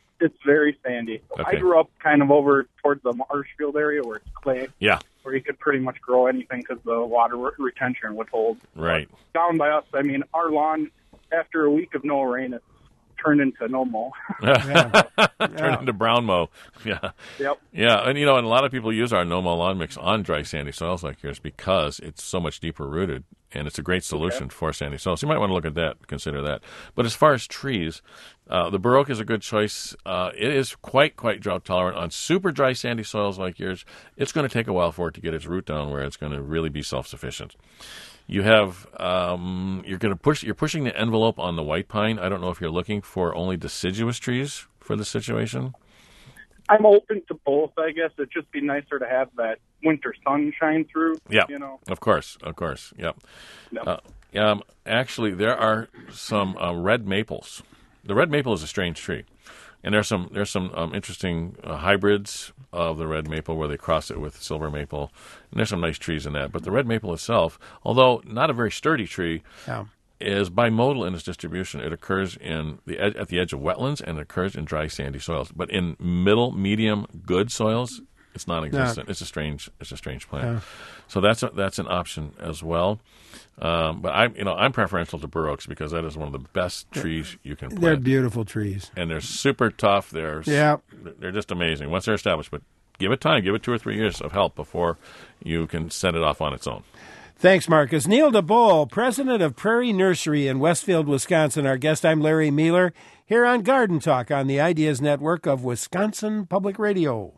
very sandy. I Okay. grew up kind of over towards the Marshfield area where it's clay, Yeah, where you could pretty much grow anything because the water retention would hold. right. Down by us, I mean, our lawn, after a week of no rain, it's turned into no mow. Turn into brown mow. Yeah. Yep. Yeah, and and a lot of people use our no-mow lawn mix on dry sandy soils like yours because it's so much deeper rooted, and it's a great solution for sandy soils. So you might want to look at that, consider that. But as far as trees, the bur oak is a good choice. It is quite drought tolerant on super dry sandy soils like yours. It's going to take a while for it to get its root down where it's going to really be self-sufficient. You have you're pushing the envelope on the white pine. I don't know if you're looking for only deciduous trees for this situation. I'm open to both, I guess. It'd just be nicer to have that winter sun shine through. Yeah, You know. of course. Yep. Actually, there are some red maples. The red maple is a strange tree, and there's some interesting hybrids of the red maple where they cross it with silver maple, and there's some nice trees in that. But the red maple itself, although not a very sturdy tree, is bimodal in its distribution. It occurs at the edge of wetlands, and it occurs in dry, sandy soils. But in middle, medium, good soils, it's non-existent. It's a strange plant. Yeah. So that's an option as well. But I'm preferential to bur oaks because that is one of the best trees you can plant. They're beautiful trees. And they're super tough. They're just amazing once they're established. But give it time. Give it 2 or 3 years of help before you can send it off on its own. Thanks, Marcus. Neil DeBoll, president of Prairie Nursery in Westfield, Wisconsin. Our guest, I'm Larry Mueller, here on Garden Talk on the Ideas Network of Wisconsin Public Radio.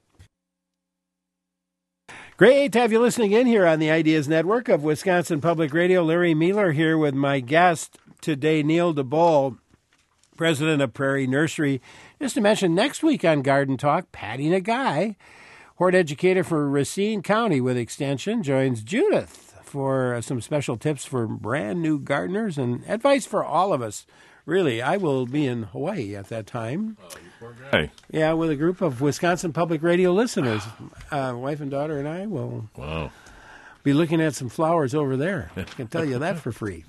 Great to have you listening in here on the Ideas Network of Wisconsin Public Radio. Larry Mueller here with my guest today, Neil DeBoll, president of Prairie Nursery. Just to mention, next week on Garden Talk, Patty Nagai, hort educator for Racine County with Extension, joins Judith for some special tips for brand new gardeners and advice for all of us. Really, I will be in Hawaii at that time. Oh, you poor guy. Yeah, with a group of Wisconsin Public Radio listeners. Wife and daughter and I will be looking at some flowers over there. I can tell you that for free.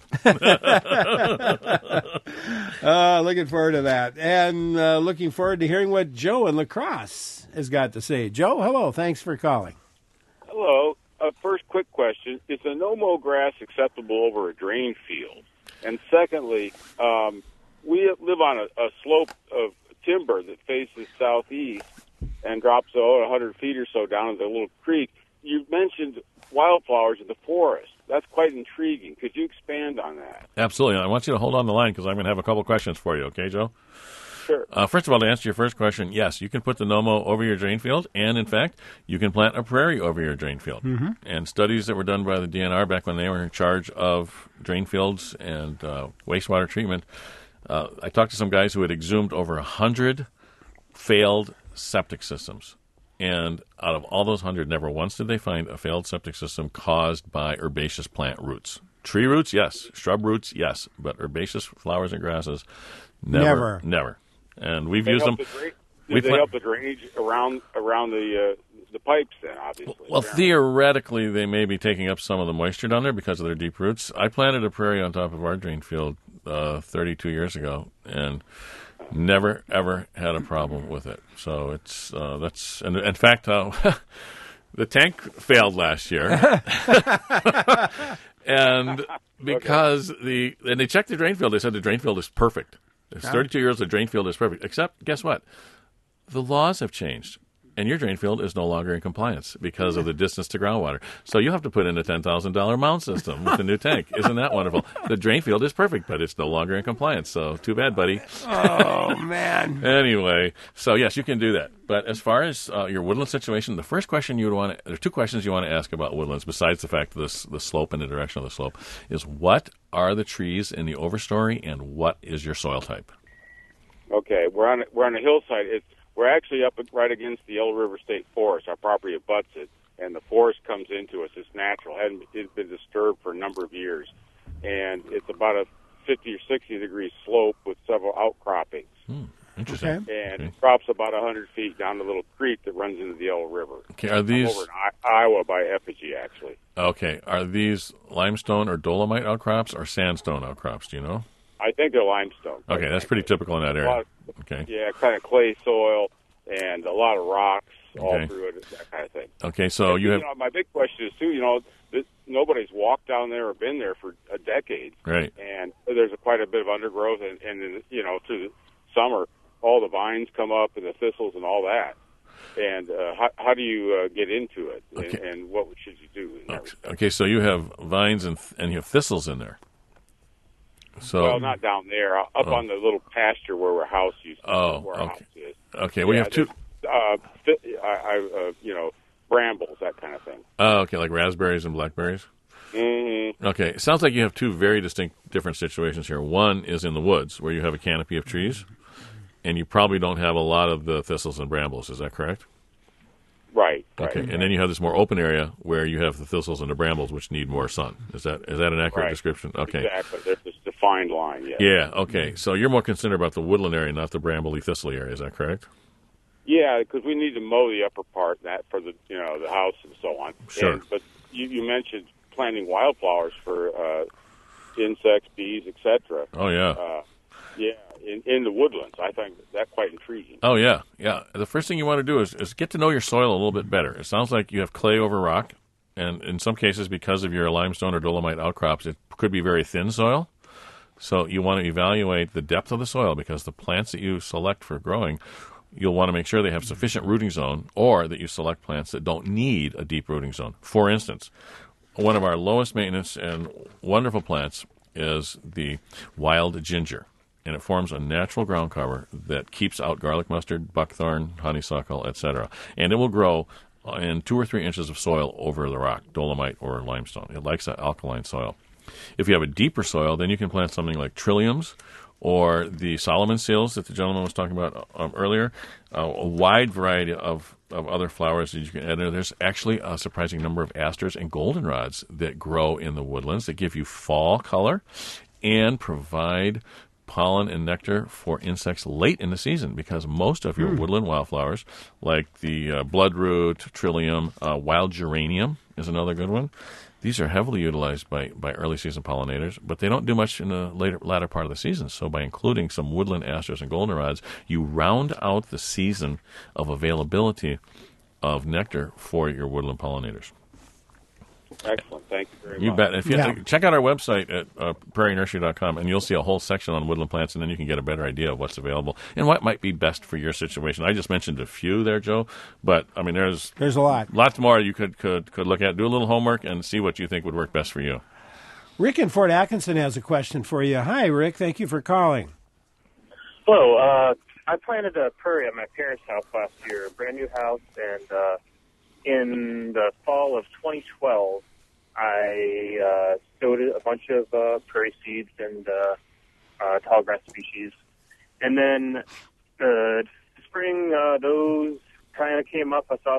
Looking forward to that. And looking forward to hearing what Joe in La Crosse has got to say. Joe, hello. Thanks for calling. Hello. First, quick question. Is a no-mow grass acceptable over a drain field? And secondly, we live on a slope of timber that faces southeast and drops 100 feet or so down into a little creek. You mentioned wildflowers in the forest. That's quite intriguing. Could you expand on that? Absolutely. I want you to hold on the line because I'm going to have a couple questions for you. Okay, Joe? Sure. First of all, to answer your first question, yes, you can put the no-mow over your drain field, and in fact, you can plant a prairie over your drain field. Mm-hmm. And studies that were done by the DNR back when they were in charge of drain fields and wastewater treatment, I talked to some guys who had exhumed over 100 failed septic systems. And out of all those 100, never once did they find a failed septic system caused by herbaceous plant roots. Tree roots, yes. Shrub roots, yes. But herbaceous flowers and grasses, never. And we've used them. Did they help the drainage around the pipes then, obviously? Well, theoretically, they may be taking up some of the moisture down there because of their deep roots. I planted a prairie on top of our drain field 32 years ago, and never, ever had a problem with it. So it's and in fact, the tank failed last year. And because and they checked the drain field, they said the drain field is perfect. It's 32 years, the drain field is perfect. Except, guess what? The laws have changed, and your drain field is no longer in compliance because of the distance to groundwater. So you have to put in a $10,000 mound system with the new tank. Isn't that wonderful? The drain field is perfect, but it's no longer in compliance. So too bad, buddy. Oh, man. Anyway, so yes, you can do that. But as far as your woodland situation, the first question you would want to, there are two questions you want to ask about woodlands, besides the fact of the slope and the direction of the slope, is what are the trees in the overstory, and what is your soil type? Okay, we're on a hillside. We're actually up right against the Yellow River State Forest. Our property abuts it, and the forest comes into us. It's natural. It's been disturbed for a number of years, and it's about a 50 or 60 degree slope with several outcroppings. Interesting. And it drops about 100 feet down a little creek that runs into the Yellow River. Okay, are these I'm over in Iowa by Effigy, actually? Okay, are these limestone or dolomite outcrops or sandstone outcrops? Do you know? I think they're limestone. Okay, that's pretty typical in that area. Okay. Yeah, kind of clay soil and a lot of rocks all Okay. through it, that kind of thing. Okay, so you have know, my big question is too. Nobody's walked down there or been there for a decade, right. and there's quite a bit of undergrowth, and through the summer, all the vines come up and the thistles and all that. And how do you get into it, Okay. and what should you do? In that Okay, so you have vines and you have thistles in there. So well, not down there, up on the little pasture where our house used to be, where our house is. Okay, we have two. Brambles, that kind of thing. Oh, okay, like raspberries and blackberries. Mm-hmm. Okay, it sounds like you have two very distinct, different situations here. One is in the woods where you have a canopy of trees, and you probably don't have a lot of the thistles and brambles. Is that correct? Right. Okay, right. and then you have this more open area where you have the thistles and the brambles, which need more sun. Is that an accurate description? Okay. Exactly. There's this defined line. Yeah. Yeah. Okay. So you're more concerned about the woodland area, not the brambly thistly area. Is that correct? Yeah, because we need to mow the upper part, that for the the house and so on. Sure. But you mentioned planting wildflowers for insects, bees, etc. Oh yeah. In the woodlands, I find that quite intriguing. Oh yeah, yeah. The first thing you want to do is get to know your soil a little bit better. It sounds like you have clay over rock, and in some cases, because of your limestone or dolomite outcrops, it could be very thin soil. So you want to evaluate the depth of the soil, because the plants that you select for growing, you'll want to make sure they have sufficient rooting zone, or that you select plants that don't need a deep rooting zone. For instance, one of our lowest maintenance and wonderful plants is the wild ginger, and it forms a natural ground cover that keeps out garlic mustard, buckthorn, honeysuckle, etc. And it will grow in 2 or 3 inches of soil over the rock, dolomite or limestone. It likes an alkaline soil. If you have a deeper soil, then you can plant something like trilliums, or the Solomon seals that the gentleman was talking about earlier, a wide variety of other flowers that you can add in. There's actually a surprising number of asters and goldenrods that grow in the woodlands that give you fall color and provide pollen and nectar for insects late in the season, because most of your woodland wildflowers, like the bloodroot, trillium, wild geranium is another good one. These are heavily utilized by early season pollinators, but they don't do much in the latter part of the season. So by including some woodland asters and goldenrods, you round out the season of availability of nectar for your woodland pollinators. Excellent. Thank you very much. You bet. If you check out our website at prairienursery.com, and you'll see a whole section on woodland plants, and then you can get a better idea of what's available and what might be best for your situation. I just mentioned a few there, Joe, but I mean there's a lot. Lots more you could look at. Do a little homework and see what you think would work best for you. Rick in Fort Atkinson has a question for you. Hi, Rick. Thank you for calling. Hello. I planted a prairie at my parents' house last year, a brand new house, and in the fall of 2012, I sowed a bunch of prairie seeds and tall grass species. And then the spring, those kind of came up. I saw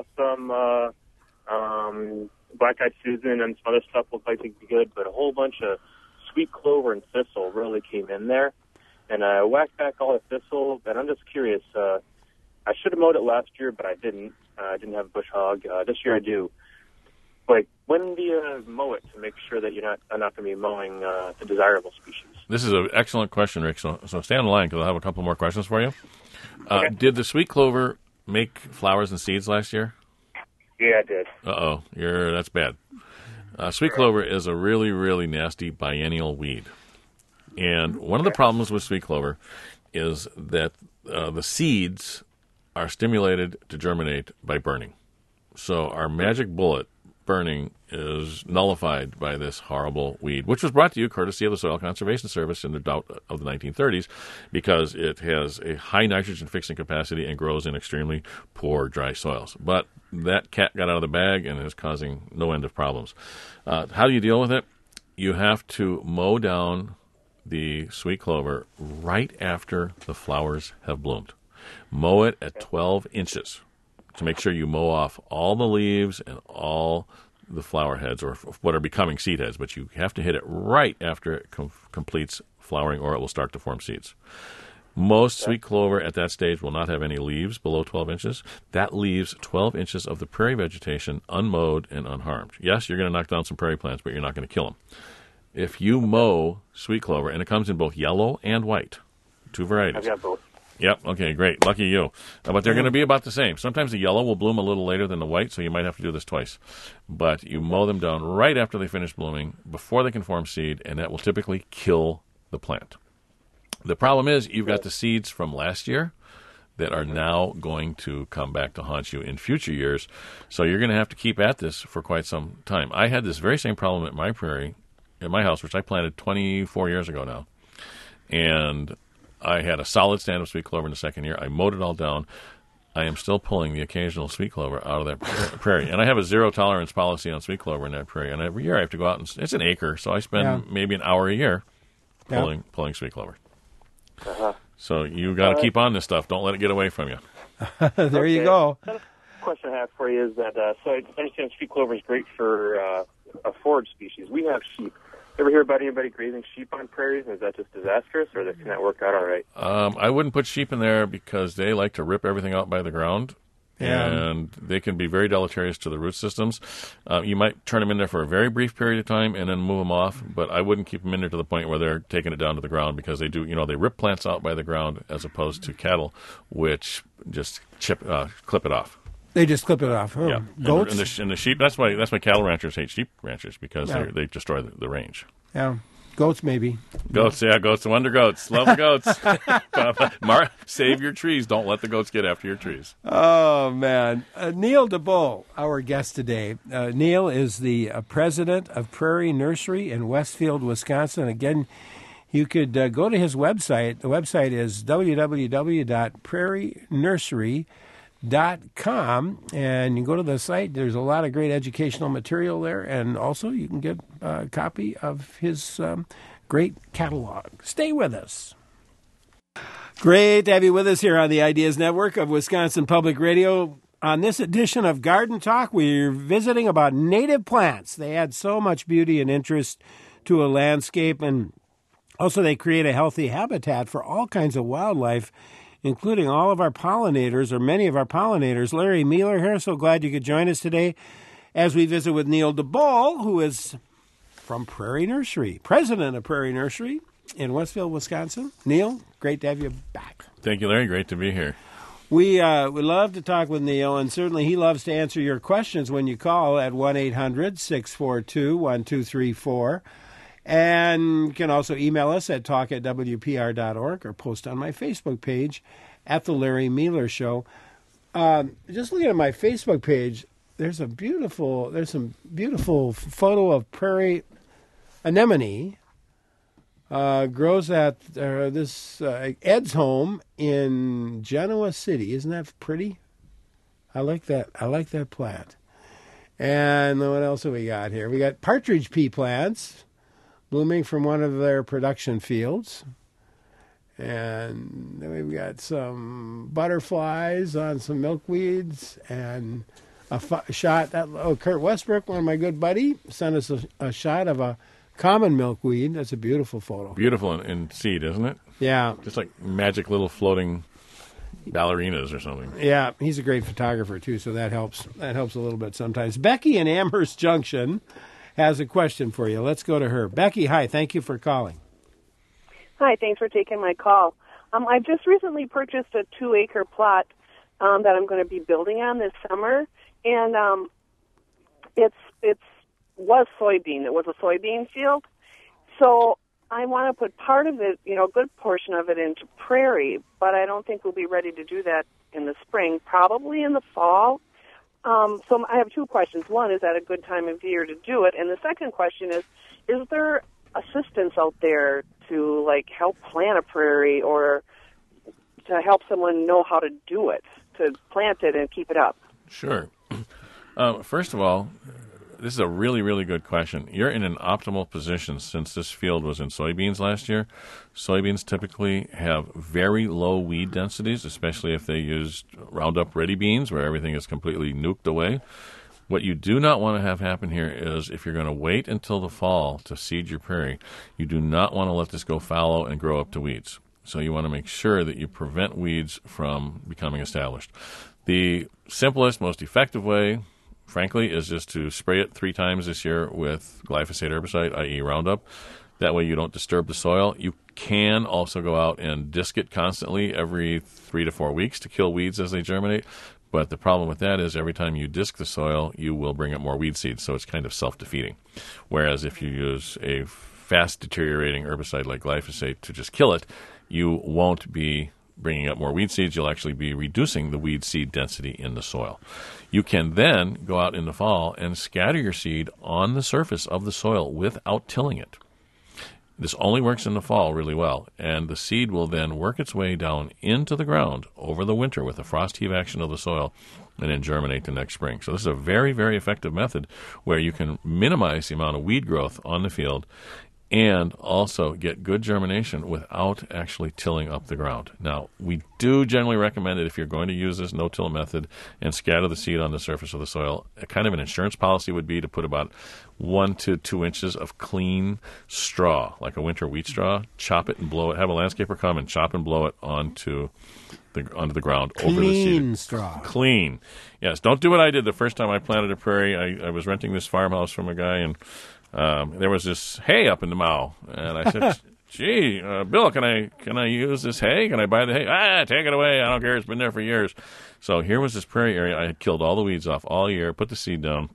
some black-eyed Susan and some other stuff looked like they'd be good, but a whole bunch of sweet clover and thistle really came in there. And I whacked back all the thistle, and I'm just curious. I should have mowed it last year, but I didn't. I didn't have a bush hog. This year I do. Like, when do you mow it to make sure that you're not going to be mowing the desirable species? This is an excellent question, Rick. So stay on the line because I'll have a couple more questions for you. Okay. Did the sweet clover make flowers and seeds last year? Yeah, I did. Uh-oh. That's bad. Sweet clover is a really, really nasty biennial weed. And one of the problems with sweet clover is that the seeds are stimulated to germinate by burning. So our magic bullet, burning, is nullified by this horrible weed, which was brought to you courtesy of the Soil Conservation Service in the drought of the 1930s, because it has a high nitrogen fixing capacity and grows in extremely poor dry soils. But that cat got out of the bag and is causing no end of problems. How do you deal with it? You have to mow down the sweet clover right after the flowers have bloomed. Mow it at 12 inches to make sure you mow off all the leaves and all the flower heads, or what are becoming seed heads, but you have to hit it right after it completes flowering, or it will start to form seeds. Most sweet clover at that stage will not have any leaves below 12 inches. That leaves 12 inches of the prairie vegetation unmowed and unharmed. Yes, you're going to knock down some prairie plants, but you're not going to kill them. If you mow sweet clover, and it comes in both yellow and white, two varieties. I've got both. Yep. Okay, great. Lucky you. But they're going to be about the same. Sometimes the yellow will bloom a little later than the white, so you might have to do this twice. But you mow them down right after they finish blooming, before they can form seed, and that will typically kill the plant. The problem is you've got the seeds from last year that are now going to come back to haunt you in future years. So you're going to have to keep at this for quite some time. I had this very same problem at my prairie, at my house, which I planted 24 years ago now. And I had a solid stand of sweet clover in the second year. I mowed it all down. I am still pulling the occasional sweet clover out of that prairie. And I have a zero tolerance policy on sweet clover in that prairie. And every year I have to go out and it's an acre, so I spend maybe an hour a year pulling sweet clover. So you got to keep on this stuff. Don't let it get away from you. There you go. The question I have for you is that, so I understand sweet clover is great for a forage species. We have sheep. Ever hear about anybody grazing sheep on prairies? Is that just disastrous, or can that work out all right? I wouldn't put sheep in there because they like to rip everything out by the ground. Yeah. And they can be very deleterious to the root systems. You might turn them in there for a very brief period of time and then move them off, but I wouldn't keep them in there to the point where they're taking it down to the ground because they do, they rip plants out by the ground as opposed to cattle, which just clip it off. They just clip it off. Oh. Yeah. Goats? And the sheep, that's why cattle ranchers hate sheep ranchers because they destroy the range. Yeah. Goats, maybe. Goats, goats. Wonder goats. Love the goats. Save your trees. Don't let the goats get after your trees. Oh, man. Neil DeBow, our guest today. Neil is the president of Prairie Nursery in Westfield, Wisconsin. Again, you could go to his website. The website is www.prairienursery.com, and you go to the site. There's a lot of great educational material there, and also you can get a copy of his great catalog. Stay with us. Great to have you with us here on the Ideas Network of Wisconsin Public Radio. On this edition of Garden Talk, we're visiting about native plants. They add so much beauty and interest to a landscape, and also they create a healthy habitat for all kinds of wildlife, including all of our pollinators, or many of our pollinators. Larry Mueller here, so glad you could join us today as we visit with Neil DeBow, who is from Prairie Nursery, president of Prairie Nursery in Westfield, Wisconsin. Neil, great to have you back. Thank you, Larry. Great to be here. We love to talk with Neil, and certainly he loves to answer your questions when you call at 1-800-642-1234. And you can also email us at talk@wpr.org or post on my Facebook page at The Larry Mueller Show. Just looking at my Facebook page, there's some beautiful photo of prairie anemone. Grows at this Ed's home in Genoa City. Isn't that pretty? I like that plant. And what else have we got here? We got partridge pea plants blooming from one of their production fields. And then we've got some butterflies on some milkweeds and a shot. Kurt Westbrook, one of my good buddy, sent us a shot of a common milkweed. That's a beautiful photo. Beautiful in seed, isn't it? Yeah. Just like magic little floating ballerinas or something. Yeah, he's a great photographer, too, so that helps. That helps a little bit sometimes. Becky in Amherst Junction has a question for you. Let's go to her. Becky, hi. Thank you for calling. Hi, thanks for taking my call. I just recently purchased a 2-acre plot that I'm going to be building on this summer, and it was soybean. It was a soybean field, so I want to put part of it, a good portion of it, into prairie, but I don't think we'll be ready to do that in the spring, probably in the fall. So I have two questions. One, is that a good time of year to do it? And the second question is there assistance out there to, help plant a prairie or to help someone know how to do it, to plant it and keep it up? Sure. First of all, this is a really, really good question. You're in an optimal position since this field was in soybeans last year. Soybeans typically have very low weed densities, especially if they used Roundup Ready beans where everything is completely nuked away. What you do not want to have happen here is if you're going to wait until the fall to seed your prairie, you do not want to let this go fallow and grow up to weeds. So you want to make sure that you prevent weeds from becoming established. The simplest, most effective way, frankly, is just to spray it 3 times this year with glyphosate herbicide, i.e. Roundup. That way you don't disturb the soil. You can also go out and disc it constantly every 3 to 4 weeks to kill weeds as they germinate. But the problem with that is every time you disc the soil, you will bring up more weed seeds, so it's kind of self-defeating. Whereas if you use a fast-deteriorating herbicide like glyphosate to just kill it, you won't be bringing up more weed seeds. You'll actually be reducing the weed seed density in the soil. You can then go out in the fall and scatter your seed on the surface of the soil without tilling it. This only works in the fall really well, and the seed will then work its way down into the ground over the winter with the frost heave action of the soil and then germinate the next spring. So this is a very, very effective method where you can minimize the amount of weed growth on the field and also get good germination without actually tilling up the ground. Now, we do generally recommend it if you're going to use this no-till method and scatter the seed on the surface of the soil. A kind of an insurance policy would be to put about 1 to 2 inches of clean straw, like a winter wheat straw, chop it and blow it. Have a landscaper come and chop and blow it onto the ground over the seed. Clean straw. Clean. Yes, don't do what I did the first time I planted a prairie. I was renting this farmhouse from a guy, and there was this hay up in the mow, and I said, "Gee, Bill, can I use this hay? Can I buy the hay?" Take it away. I don't care. It's been there for years. So here was this prairie area. I had killed all the weeds off all year, put the seed down,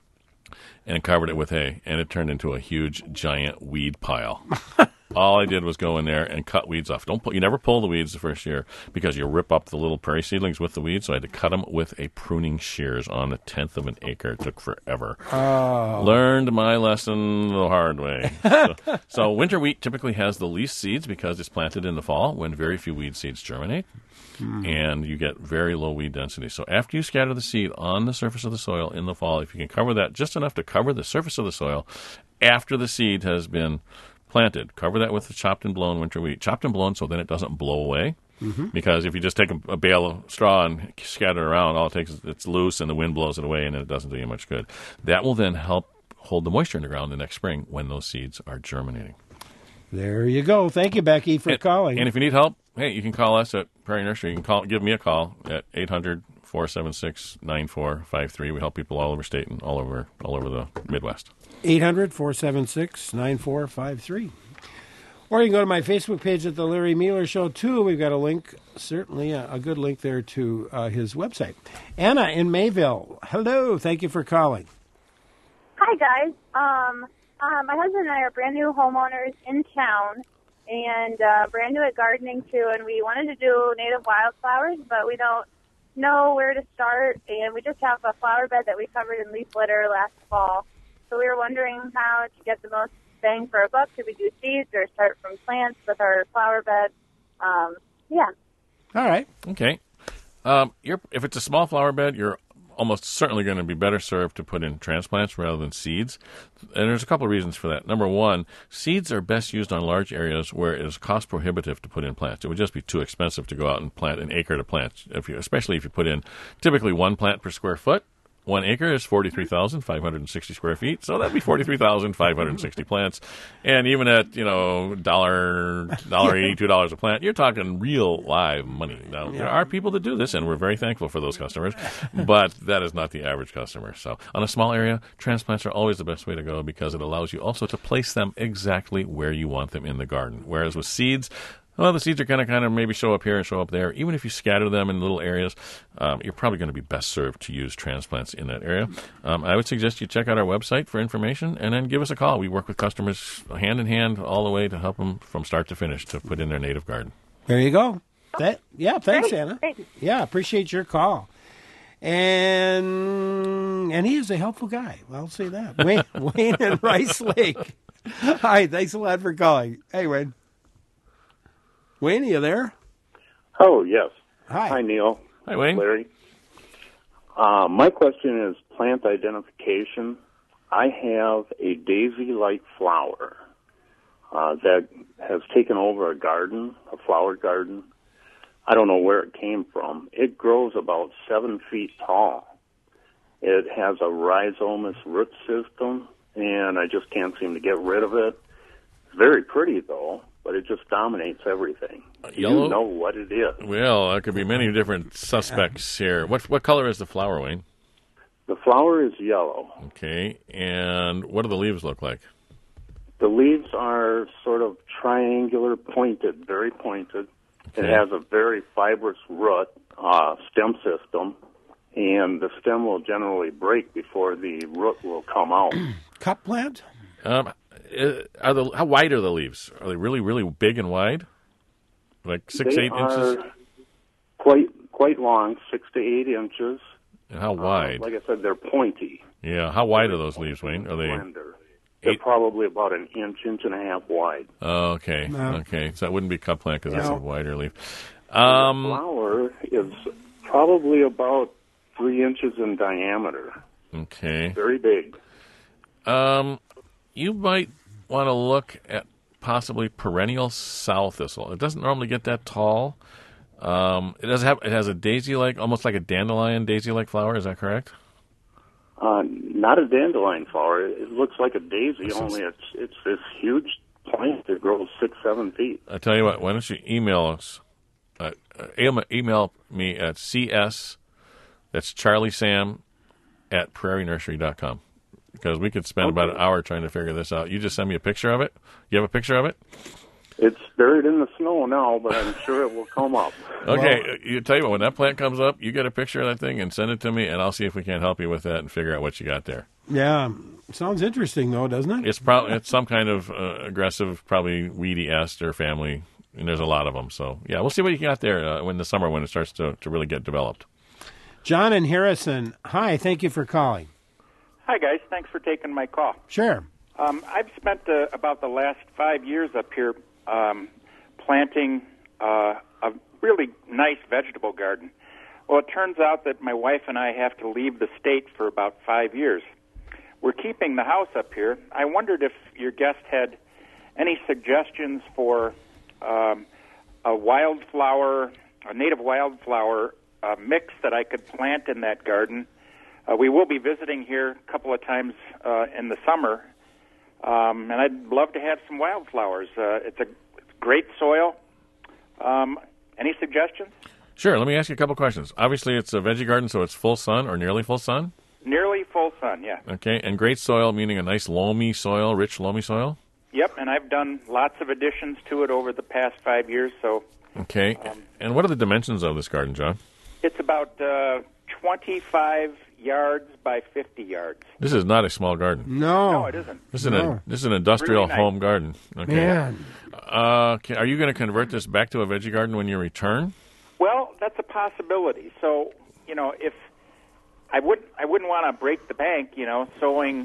and covered it with hay, and it turned into a huge, giant weed pile. All I did was go in there and cut weeds off. You never pull the weeds the first year because you rip up the little prairie seedlings with the weeds. So I had to cut them with a pruning shears on 1/10 of an acre. It took forever. Oh. Learned my lesson the hard way. So winter wheat typically has the least seeds because it's planted in the fall when very few weed seeds germinate. And you get very low weed density. So after you scatter the seed on the surface of the soil in the fall, if you can cover that just enough to cover the surface of the soil after the seed has been planted, cover that with the chopped and blown winter wheat. Chopped and blown so then it doesn't blow away. Mm-hmm. Because if you just take a bale of straw and scatter it around, all it takes is it's loose and the wind blows it away and it doesn't do you much good. That will then help hold the moisture in the ground the next spring when those seeds are germinating. There you go. Thank you, Becky, for calling. And if you need help, hey, you can call us at Prairie Nursery. You can give me a call at 800-476-9453. We help people all over state and all over the Midwest. 800-476-9453. Or you can go to my Facebook page at The Larry Mealer Show, too. We've got a link, certainly a good link there to his website. Anna in Mayville. Hello. Thank you for calling. Hi, guys. My husband and I are brand new homeowners in town and brand new at gardening, too, and we wanted to do native wildflowers, but we don't know where to start, and we just have a flower bed that we covered in leaf litter last fall. So we were wondering how to get the most bang for a buck. Should we do seeds or start from plants with our flower bed? Yeah. All right. Okay. If it's a small flower bed, you're almost certainly going to be better served to put in transplants rather than seeds. And there's a couple of reasons for that. Number one, seeds are best used on large areas where it is cost prohibitive to put in plants. It would just be too expensive to go out and plant an acre to plant, especially if you put in typically one plant per square foot. 1 acre is 43,560 square feet, so that'd be 43,560 plants. And even at $1.80, $2 a plant, you're talking real live money. Now there are people that do this, and we're very thankful for those customers, but that is not the average customer. So on a small area, transplants are always the best way to go because it allows you also to place them exactly where you want them in the garden. Whereas with seeds, well, the seeds are going to kind of maybe show up here and show up there. Even if you scatter them in little areas, you're probably going to be best served to use transplants in that area. I would suggest you check out our website for information and then give us a call. We work with customers hand in hand all the way to help them from start to finish to put in their native garden. There you go. Thanks, Anna. Yeah, appreciate your call. And he is a helpful guy. I'll say that. Wayne in Rice Lake. Hi, thanks a lot for calling. Hey, Wayne. Wayne, are you there? Oh, yes. Hi. Hi, Neil. Hi, Wayne. Larry. My question is plant identification. I have a daisy-like flower that has taken over a garden, a flower garden. I don't know where it came from. It grows about 7 feet tall. It has a rhizomous root system, and I just can't seem to get rid of it. It's very pretty, though, but it just dominates everything. Yellow? You know what it is. Well, there could be many different suspects here. What color is the flower, Wayne? The flower is yellow. Okay, and what do the leaves look like? The leaves are sort of triangular, pointed, very pointed. Okay. It has a very fibrous root stem system, and the stem will generally break before the root will come out. Cup plant? How wide are the leaves? Are they really, really big and wide? Like 6, 8 inches? Quite long, 6 to 8 inches. And how wide? Like I said, they're pointy. Yeah. How wide are those leaves, Wayne? Are they? Slender. They're probably about an inch and a half wide. Oh, okay. No. Okay. So that wouldn't be cup plant because that's a wider leaf. The flower is probably about 3 inches in diameter. Okay. Very big. You might want to look at possibly perennial sow thistle. It doesn't normally get that tall. It has a daisy-like, almost like a dandelion daisy-like flower. Is that correct? Not a dandelion flower. It looks like a daisy, only it's this huge plant that grows 6-7 feet. I tell you what. Why don't you email us? Email me at CS. That's Charlie Sam at prairienursery.com. Because we could spend about an hour trying to figure this out. You just send me a picture of it. You have a picture of it? It's buried in the snow now, but I'm sure it will come up. Okay, you tell you what, when that plant comes up, you get a picture of that thing and send it to me, and I'll see if we can't help you with that and figure out what you got there. Yeah. Sounds interesting, though, doesn't it? It's some kind of aggressive, probably weedy aster family, and there's a lot of them. So, yeah, we'll see what you got there in the summer when it starts to really get developed. John and Harrison, hi, thank you for calling. Hi, guys. Thanks for taking my call. Sure. I've spent about the last 5 years up here planting a really nice vegetable garden. Well, it turns out that my wife and I have to leave the state for about 5 years. We're keeping the house up here. I wondered if your guest had any suggestions for a native wildflower mix that I could plant in that garden. We will be visiting here a couple of times in the summer, and I'd love to have some wildflowers. It's a great soil. Any suggestions? Sure. Let me ask you a couple questions. Obviously, it's a veggie garden, so it's full sun or nearly full sun? Nearly full sun, yeah. Okay. And great soil, meaning a nice loamy soil, rich loamy soil? Yep, and I've done lots of additions to it over the past 5 years. So. Okay. And what are the dimensions of this garden, John? It's about 25 yards by 50 yards. This is not a small garden. No, it isn't. This is an industrial Really nice. home garden. Okay. Man. Okay. Are you going to convert this back to a veggie garden when you return? Well, that's a possibility. So, if I wouldn't want to break the bank, sowing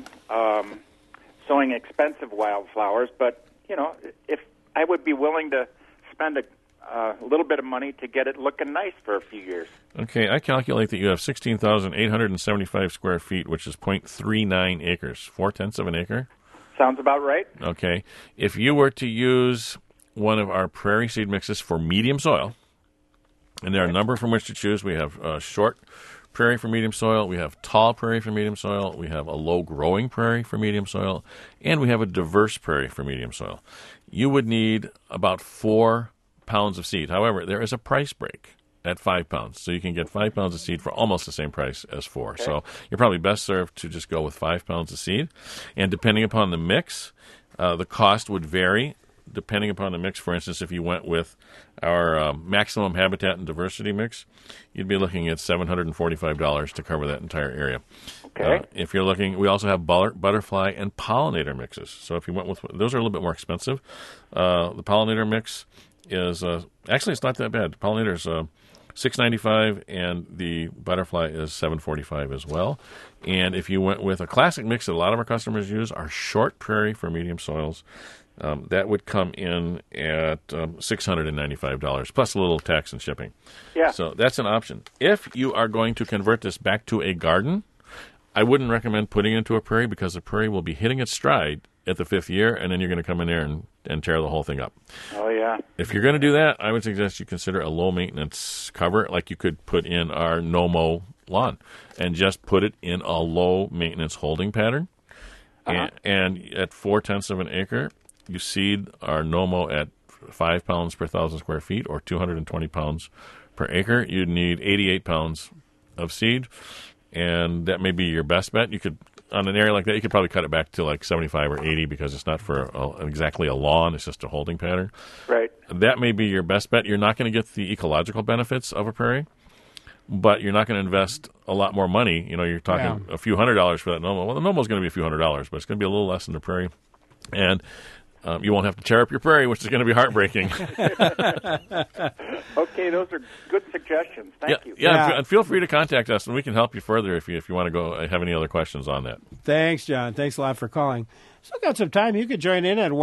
expensive wildflowers, but if I would be willing to spend a little bit of money to get it looking nice for a few years. Okay, I calculate that you have 16,875 square feet, which is 0.39 acres, 0.4 of an acre. Sounds about right. Okay. If you were to use one of our prairie seed mixes for medium soil, and there are a number from which to choose. We have short prairie for medium soil, we have tall prairie for medium soil, we have a low-growing prairie for medium soil, and we have a diverse prairie for medium soil. You would need about 4 pounds of seed. However, there is a price break at 5 pounds. So you can get 5 pounds of seed for almost the same price as 4. Okay. So you're probably best served to just go with 5 pounds of seed. And depending upon the mix, the cost would vary. Depending upon the mix, for instance, if you went with our maximum habitat and diversity mix, you'd be looking at $745 to cover that entire area. Okay. If you're looking, we also have butterfly and pollinator mixes. So if you went with those, are a little bit more expensive. The pollinator mix is actually it's not that bad. The pollinator is $695, and the butterfly is $745 as well. And if you went with a classic mix that a lot of our customers use, our short prairie for medium soils, that would come in at $695 plus a little tax and shipping. Yeah. So that's an option. If you are going to convert this back to a garden, I wouldn't recommend putting it into a prairie because the prairie will be hitting its stride at the 5th year, and then you're going to come in there and tear the whole thing up. Oh, yeah. If you're going to do that, I would suggest you consider a low-maintenance cover, like you could put in our no-mow lawn, and just put it in a low-maintenance holding pattern. Uh-huh. And at 0.4 of an acre, you seed our no-mow at 5 pounds per 1,000 square feet, or 220 pounds per acre. You'd need 88 pounds of seed, and that may be your best bet. You could on an area like that, you could probably cut it back to like 75 or 80 because it's not for exactly a lawn. It's just a holding pattern. Right. That may be your best bet. You're not going to get the ecological benefits of a prairie, but you're not going to invest a lot more money. You're talking a few $100s for that normal. Well, the normal is going to be a few $100s, but it's going to be a little less than the prairie. And you won't have to tear up your prairie, which is going to be heartbreaking. Okay, those are good suggestions. Thank you. Yeah, and feel free to contact us, and we can help you further if you want to go have any other questions on that. Thanks, John. Thanks a lot for calling. Still got some time. You could join in at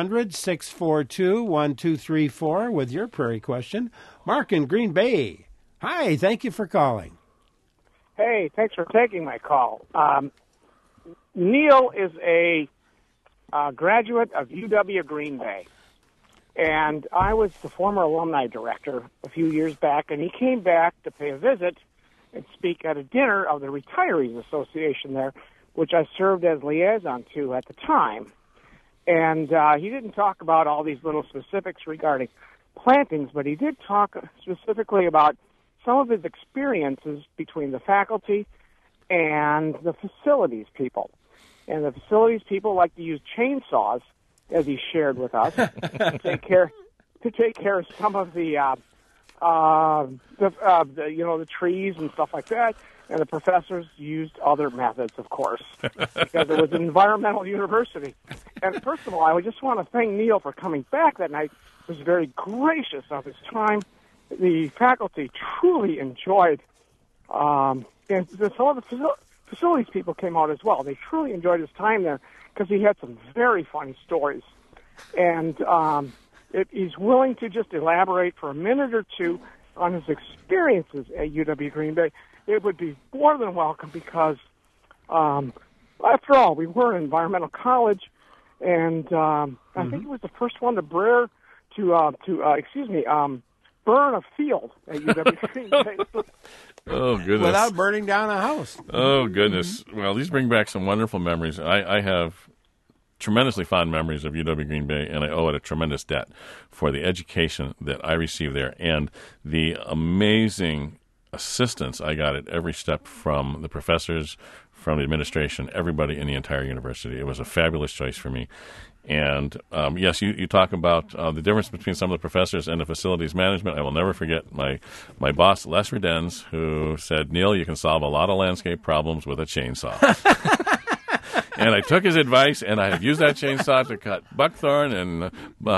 1-800-642-1234 with your prairie question. Mark in Green Bay. Hi, thank you for calling. Hey, thanks for taking my call. Neil is a graduate of UW Green Bay, and I was the former alumni director a few years back, and he came back to pay a visit and speak at a dinner of the Retirees Association there, which I served as liaison to at the time. And he didn't talk about all these little specifics regarding plantings, but he did talk specifically about some of his experiences between the faculty and the facilities people. And the facilities people like to use chainsaws, as he shared with us, to take care of some of the trees and stuff like that. And the professors used other methods, of course, because it was an environmental university. And first of all, I just want to thank Neil for coming back that night. He was very gracious of his time. The faculty truly enjoyed, and some of the facilities people came out as well. They truly enjoyed his time there because he had some very funny stories. And if he's willing to just elaborate for a minute or two on his experiences at UW Green Bay, it would be more than welcome because, after all, we were an environmental college, and I think it was the first one to burn a field at UW Green Bay. Oh, goodness. Without burning down a house. Oh, goodness. Well, these bring back some wonderful memories. I have tremendously fond memories of UW Green Bay, and I owe it a tremendous debt for the education that I received there and the amazing assistance I got at every step from the professors, from the administration, everybody in the entire university. It was a fabulous choice for me. And, yes, you talk about the difference between some of the professors and the facilities management. I will never forget my boss, Les Redens, who said, "Neil, you can solve a lot of landscape problems with a chainsaw." And I took his advice, and I have used that chainsaw to cut buckthorn and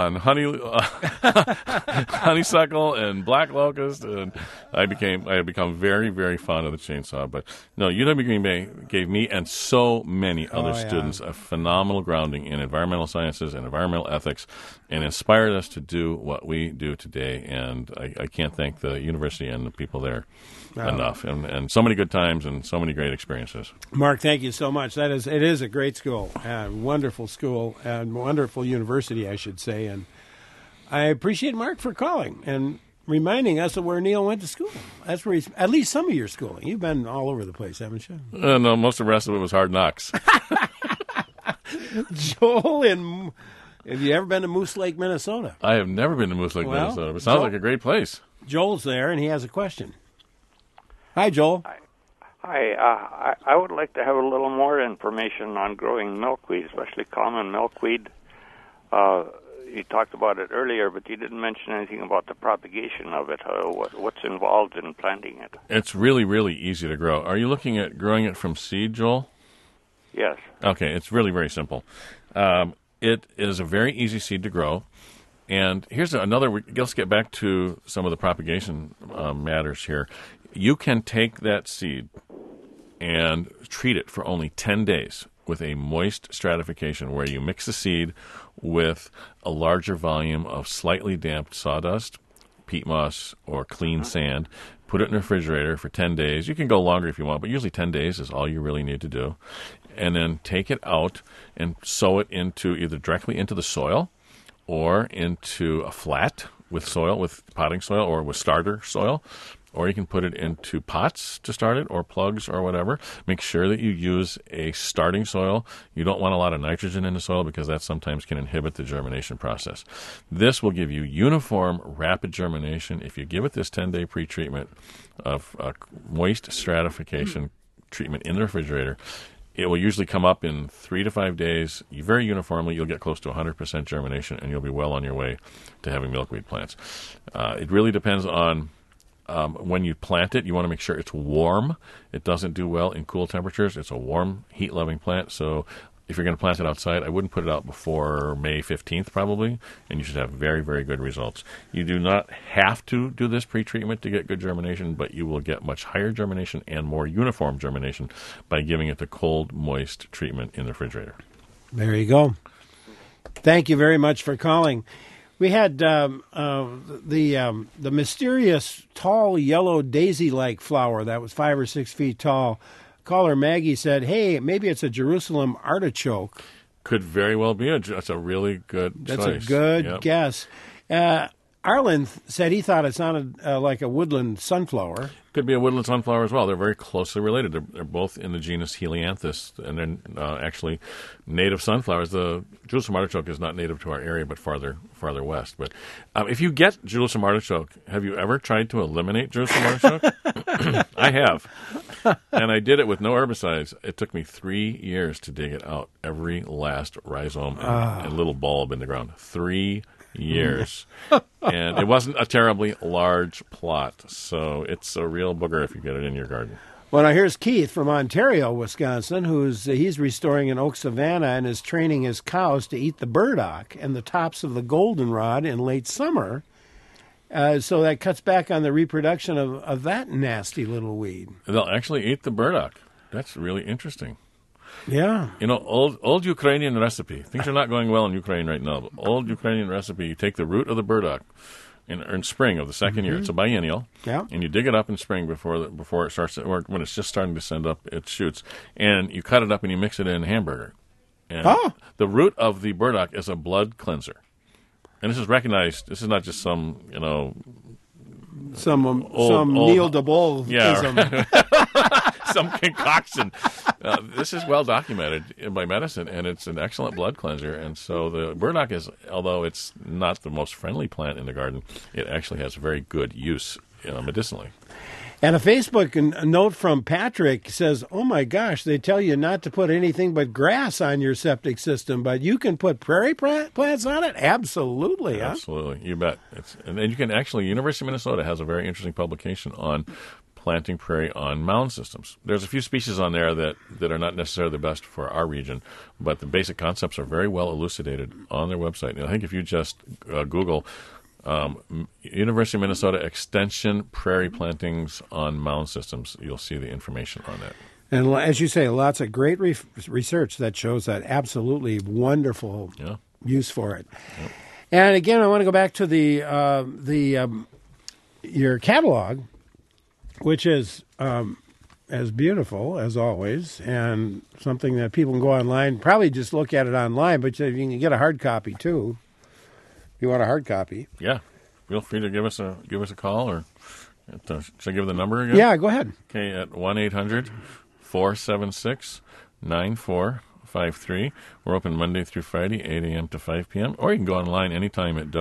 honeysuckle and black locust, and I have become very, very fond of the chainsaw. But no, UW Green Bay gave me and so many other students a phenomenal grounding in environmental sciences and environmental ethics, and inspired us to do what we do today. And I can't thank the university and the people there enough. And so many good times and so many great experiences. Mark, thank you so much. It is a great school, wonderful school, and wonderful university, I should say. And I appreciate Mark for calling and reminding us of where Neil went to school. That's where at least some of your schooling. You've been all over the place, haven't you? No, most of the rest of it was hard knocks. Joel, have you ever been to Moose Lake, Minnesota? I have never been to Moose Lake, Minnesota. But it sounds like a great place. Joel's there, and he has a question. Hi, Joel. Hi. I would like to have a little more information on growing milkweed, especially common milkweed. You talked about it earlier, but you didn't mention anything about the propagation of it. What's involved in planting it? It's really, really easy to grow. Are you looking at growing it from seed, Joel? Yes. Okay, it's really very simple. It is a very easy seed to grow. And here's let's get back to some of the propagation matters here. You can take that seed and treat it for only 10 days with a moist stratification where you mix the seed with a larger volume of slightly damped sawdust, peat moss, or clean sand. Put it in the refrigerator for 10 days. You can go longer if you want, but usually 10 days is all you really need to do. And then take it out and sow it either directly into the soil or into a flat with soil, with potting soil or with starter soil. Or you can put it into pots to start it, or plugs, or whatever. Make sure that you use a starting soil. You don't want a lot of nitrogen in the soil because that sometimes can inhibit the germination process. This will give you uniform, rapid germination if you give it this 10-day pre-treatment of moist stratification treatment in the refrigerator. It will usually come up in 3 to 5 days, very uniformly. You'll get close to 100% germination, and you'll be well on your way to having milkweed plants. It really depends on when you plant it. You want to make sure it's warm. It doesn't do well in cool temperatures. It's a warm, heat-loving plant, so if you're going to plant it outside, I wouldn't put it out before May 15th probably, and you should have very, very good results. You do not have to do this pre-treatment to get good germination, but you will get much higher germination and more uniform germination by giving it the cold, moist treatment in the refrigerator. There you go. Thank you very much for calling. We had the mysterious tall yellow daisy-like flower that was 5 or 6 feet tall. Caller Maggie said, hey, maybe it's a Jerusalem artichoke. Could very well be. That's a really good choice. That's a good guess. Arlen said he thought it sounded like a woodland sunflower. Could be a woodland sunflower as well. They're very closely related. They're both in the genus Helianthus, and then actually native sunflowers. The Jerusalem artichoke is not native to our area, but farther west. But if you get Jerusalem artichoke, have you ever tried to eliminate Jerusalem artichoke? I have, and I did it with no herbicides. It took me 3 years to dig it out, every last rhizome and little bulb in the ground. 3 years. And it wasn't a terribly large plot, so it's a real booger if you get it in your garden. Well, now here's Keith from Ontario, Wisconsin, he's restoring an oak savanna and is training his cows to eat the burdock and the tops of the goldenrod in late summer. So that cuts back on the reproduction of that nasty little weed. They'll actually eat the burdock. That's really interesting. Yeah. You know, old Ukrainian recipe. Things are not going well in Ukraine right now. But old Ukrainian recipe, you take the root of the burdock in spring of the second year. It's a biennial. Yeah. And you dig it up in spring before it starts, or when it's just starting to send up its shoots. And you cut it up and you mix it in a hamburger. And the root of the burdock is a blood cleanser. And this is recognized. This is not just some, some Neil DeBoll-ism. Some concoction. This is well documented by medicine, and it's an excellent blood cleanser. And so the burdock is, although it's not the most friendly plant in the garden, it actually has very good use medicinally. And a Facebook note from Patrick says, oh, my gosh, they tell you not to put anything but grass on your septic system, but you can put prairie plants on it? Absolutely. Absolutely. You bet. And you can actually, University of Minnesota has a very interesting publication on planting prairie on mound systems. There's a few species on there that are not necessarily the best for our region, but the basic concepts are very well elucidated on their website. And I think if you just Google University of Minnesota Extension prairie plantings on mound systems, you'll see the information on that. And as you say, lots of great research that shows that absolutely wonderful use for it. Yep. And again, I want to go back to your catalog, which is as beautiful as always, and something that people can go online, probably just look at it online, but you can get a hard copy too. You want a hard copy? Yeah, feel free to give us a call, or should I give the number again? Yeah, go ahead. Okay, at 1-800-476-9453. We're open Monday through Friday, 8 a.m. to 5 p.m. Or you can go online anytime at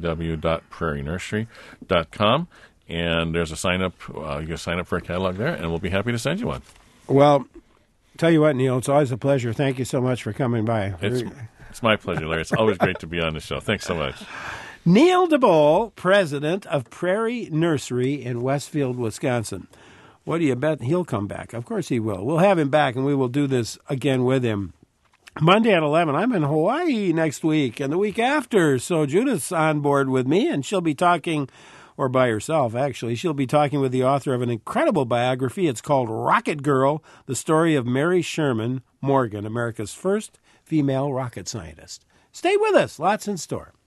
www.prairienursery.com. And there's a sign up. You can sign up for a catalog there, and we'll be happy to send you one. Well, tell you what, Neil, it's always a pleasure. Thank you so much for coming by. It's my pleasure, Larry. It's always great to be on the show. Thanks so much. Neil DeBoll, president of Prairie Nursery in Westfield, Wisconsin. What do you bet he'll come back? Of course he will. We'll have him back, and we will do this again with him. Monday at 11, I'm in Hawaii next week and the week after. So Judith's on board with me, and she'll be talking, or by herself, actually. She'll be talking with the author of an incredible biography. It's called Rocket Girl, the story of Mary Sherman Morgan, America's first female rocket scientist. Stay with us. Lots in store.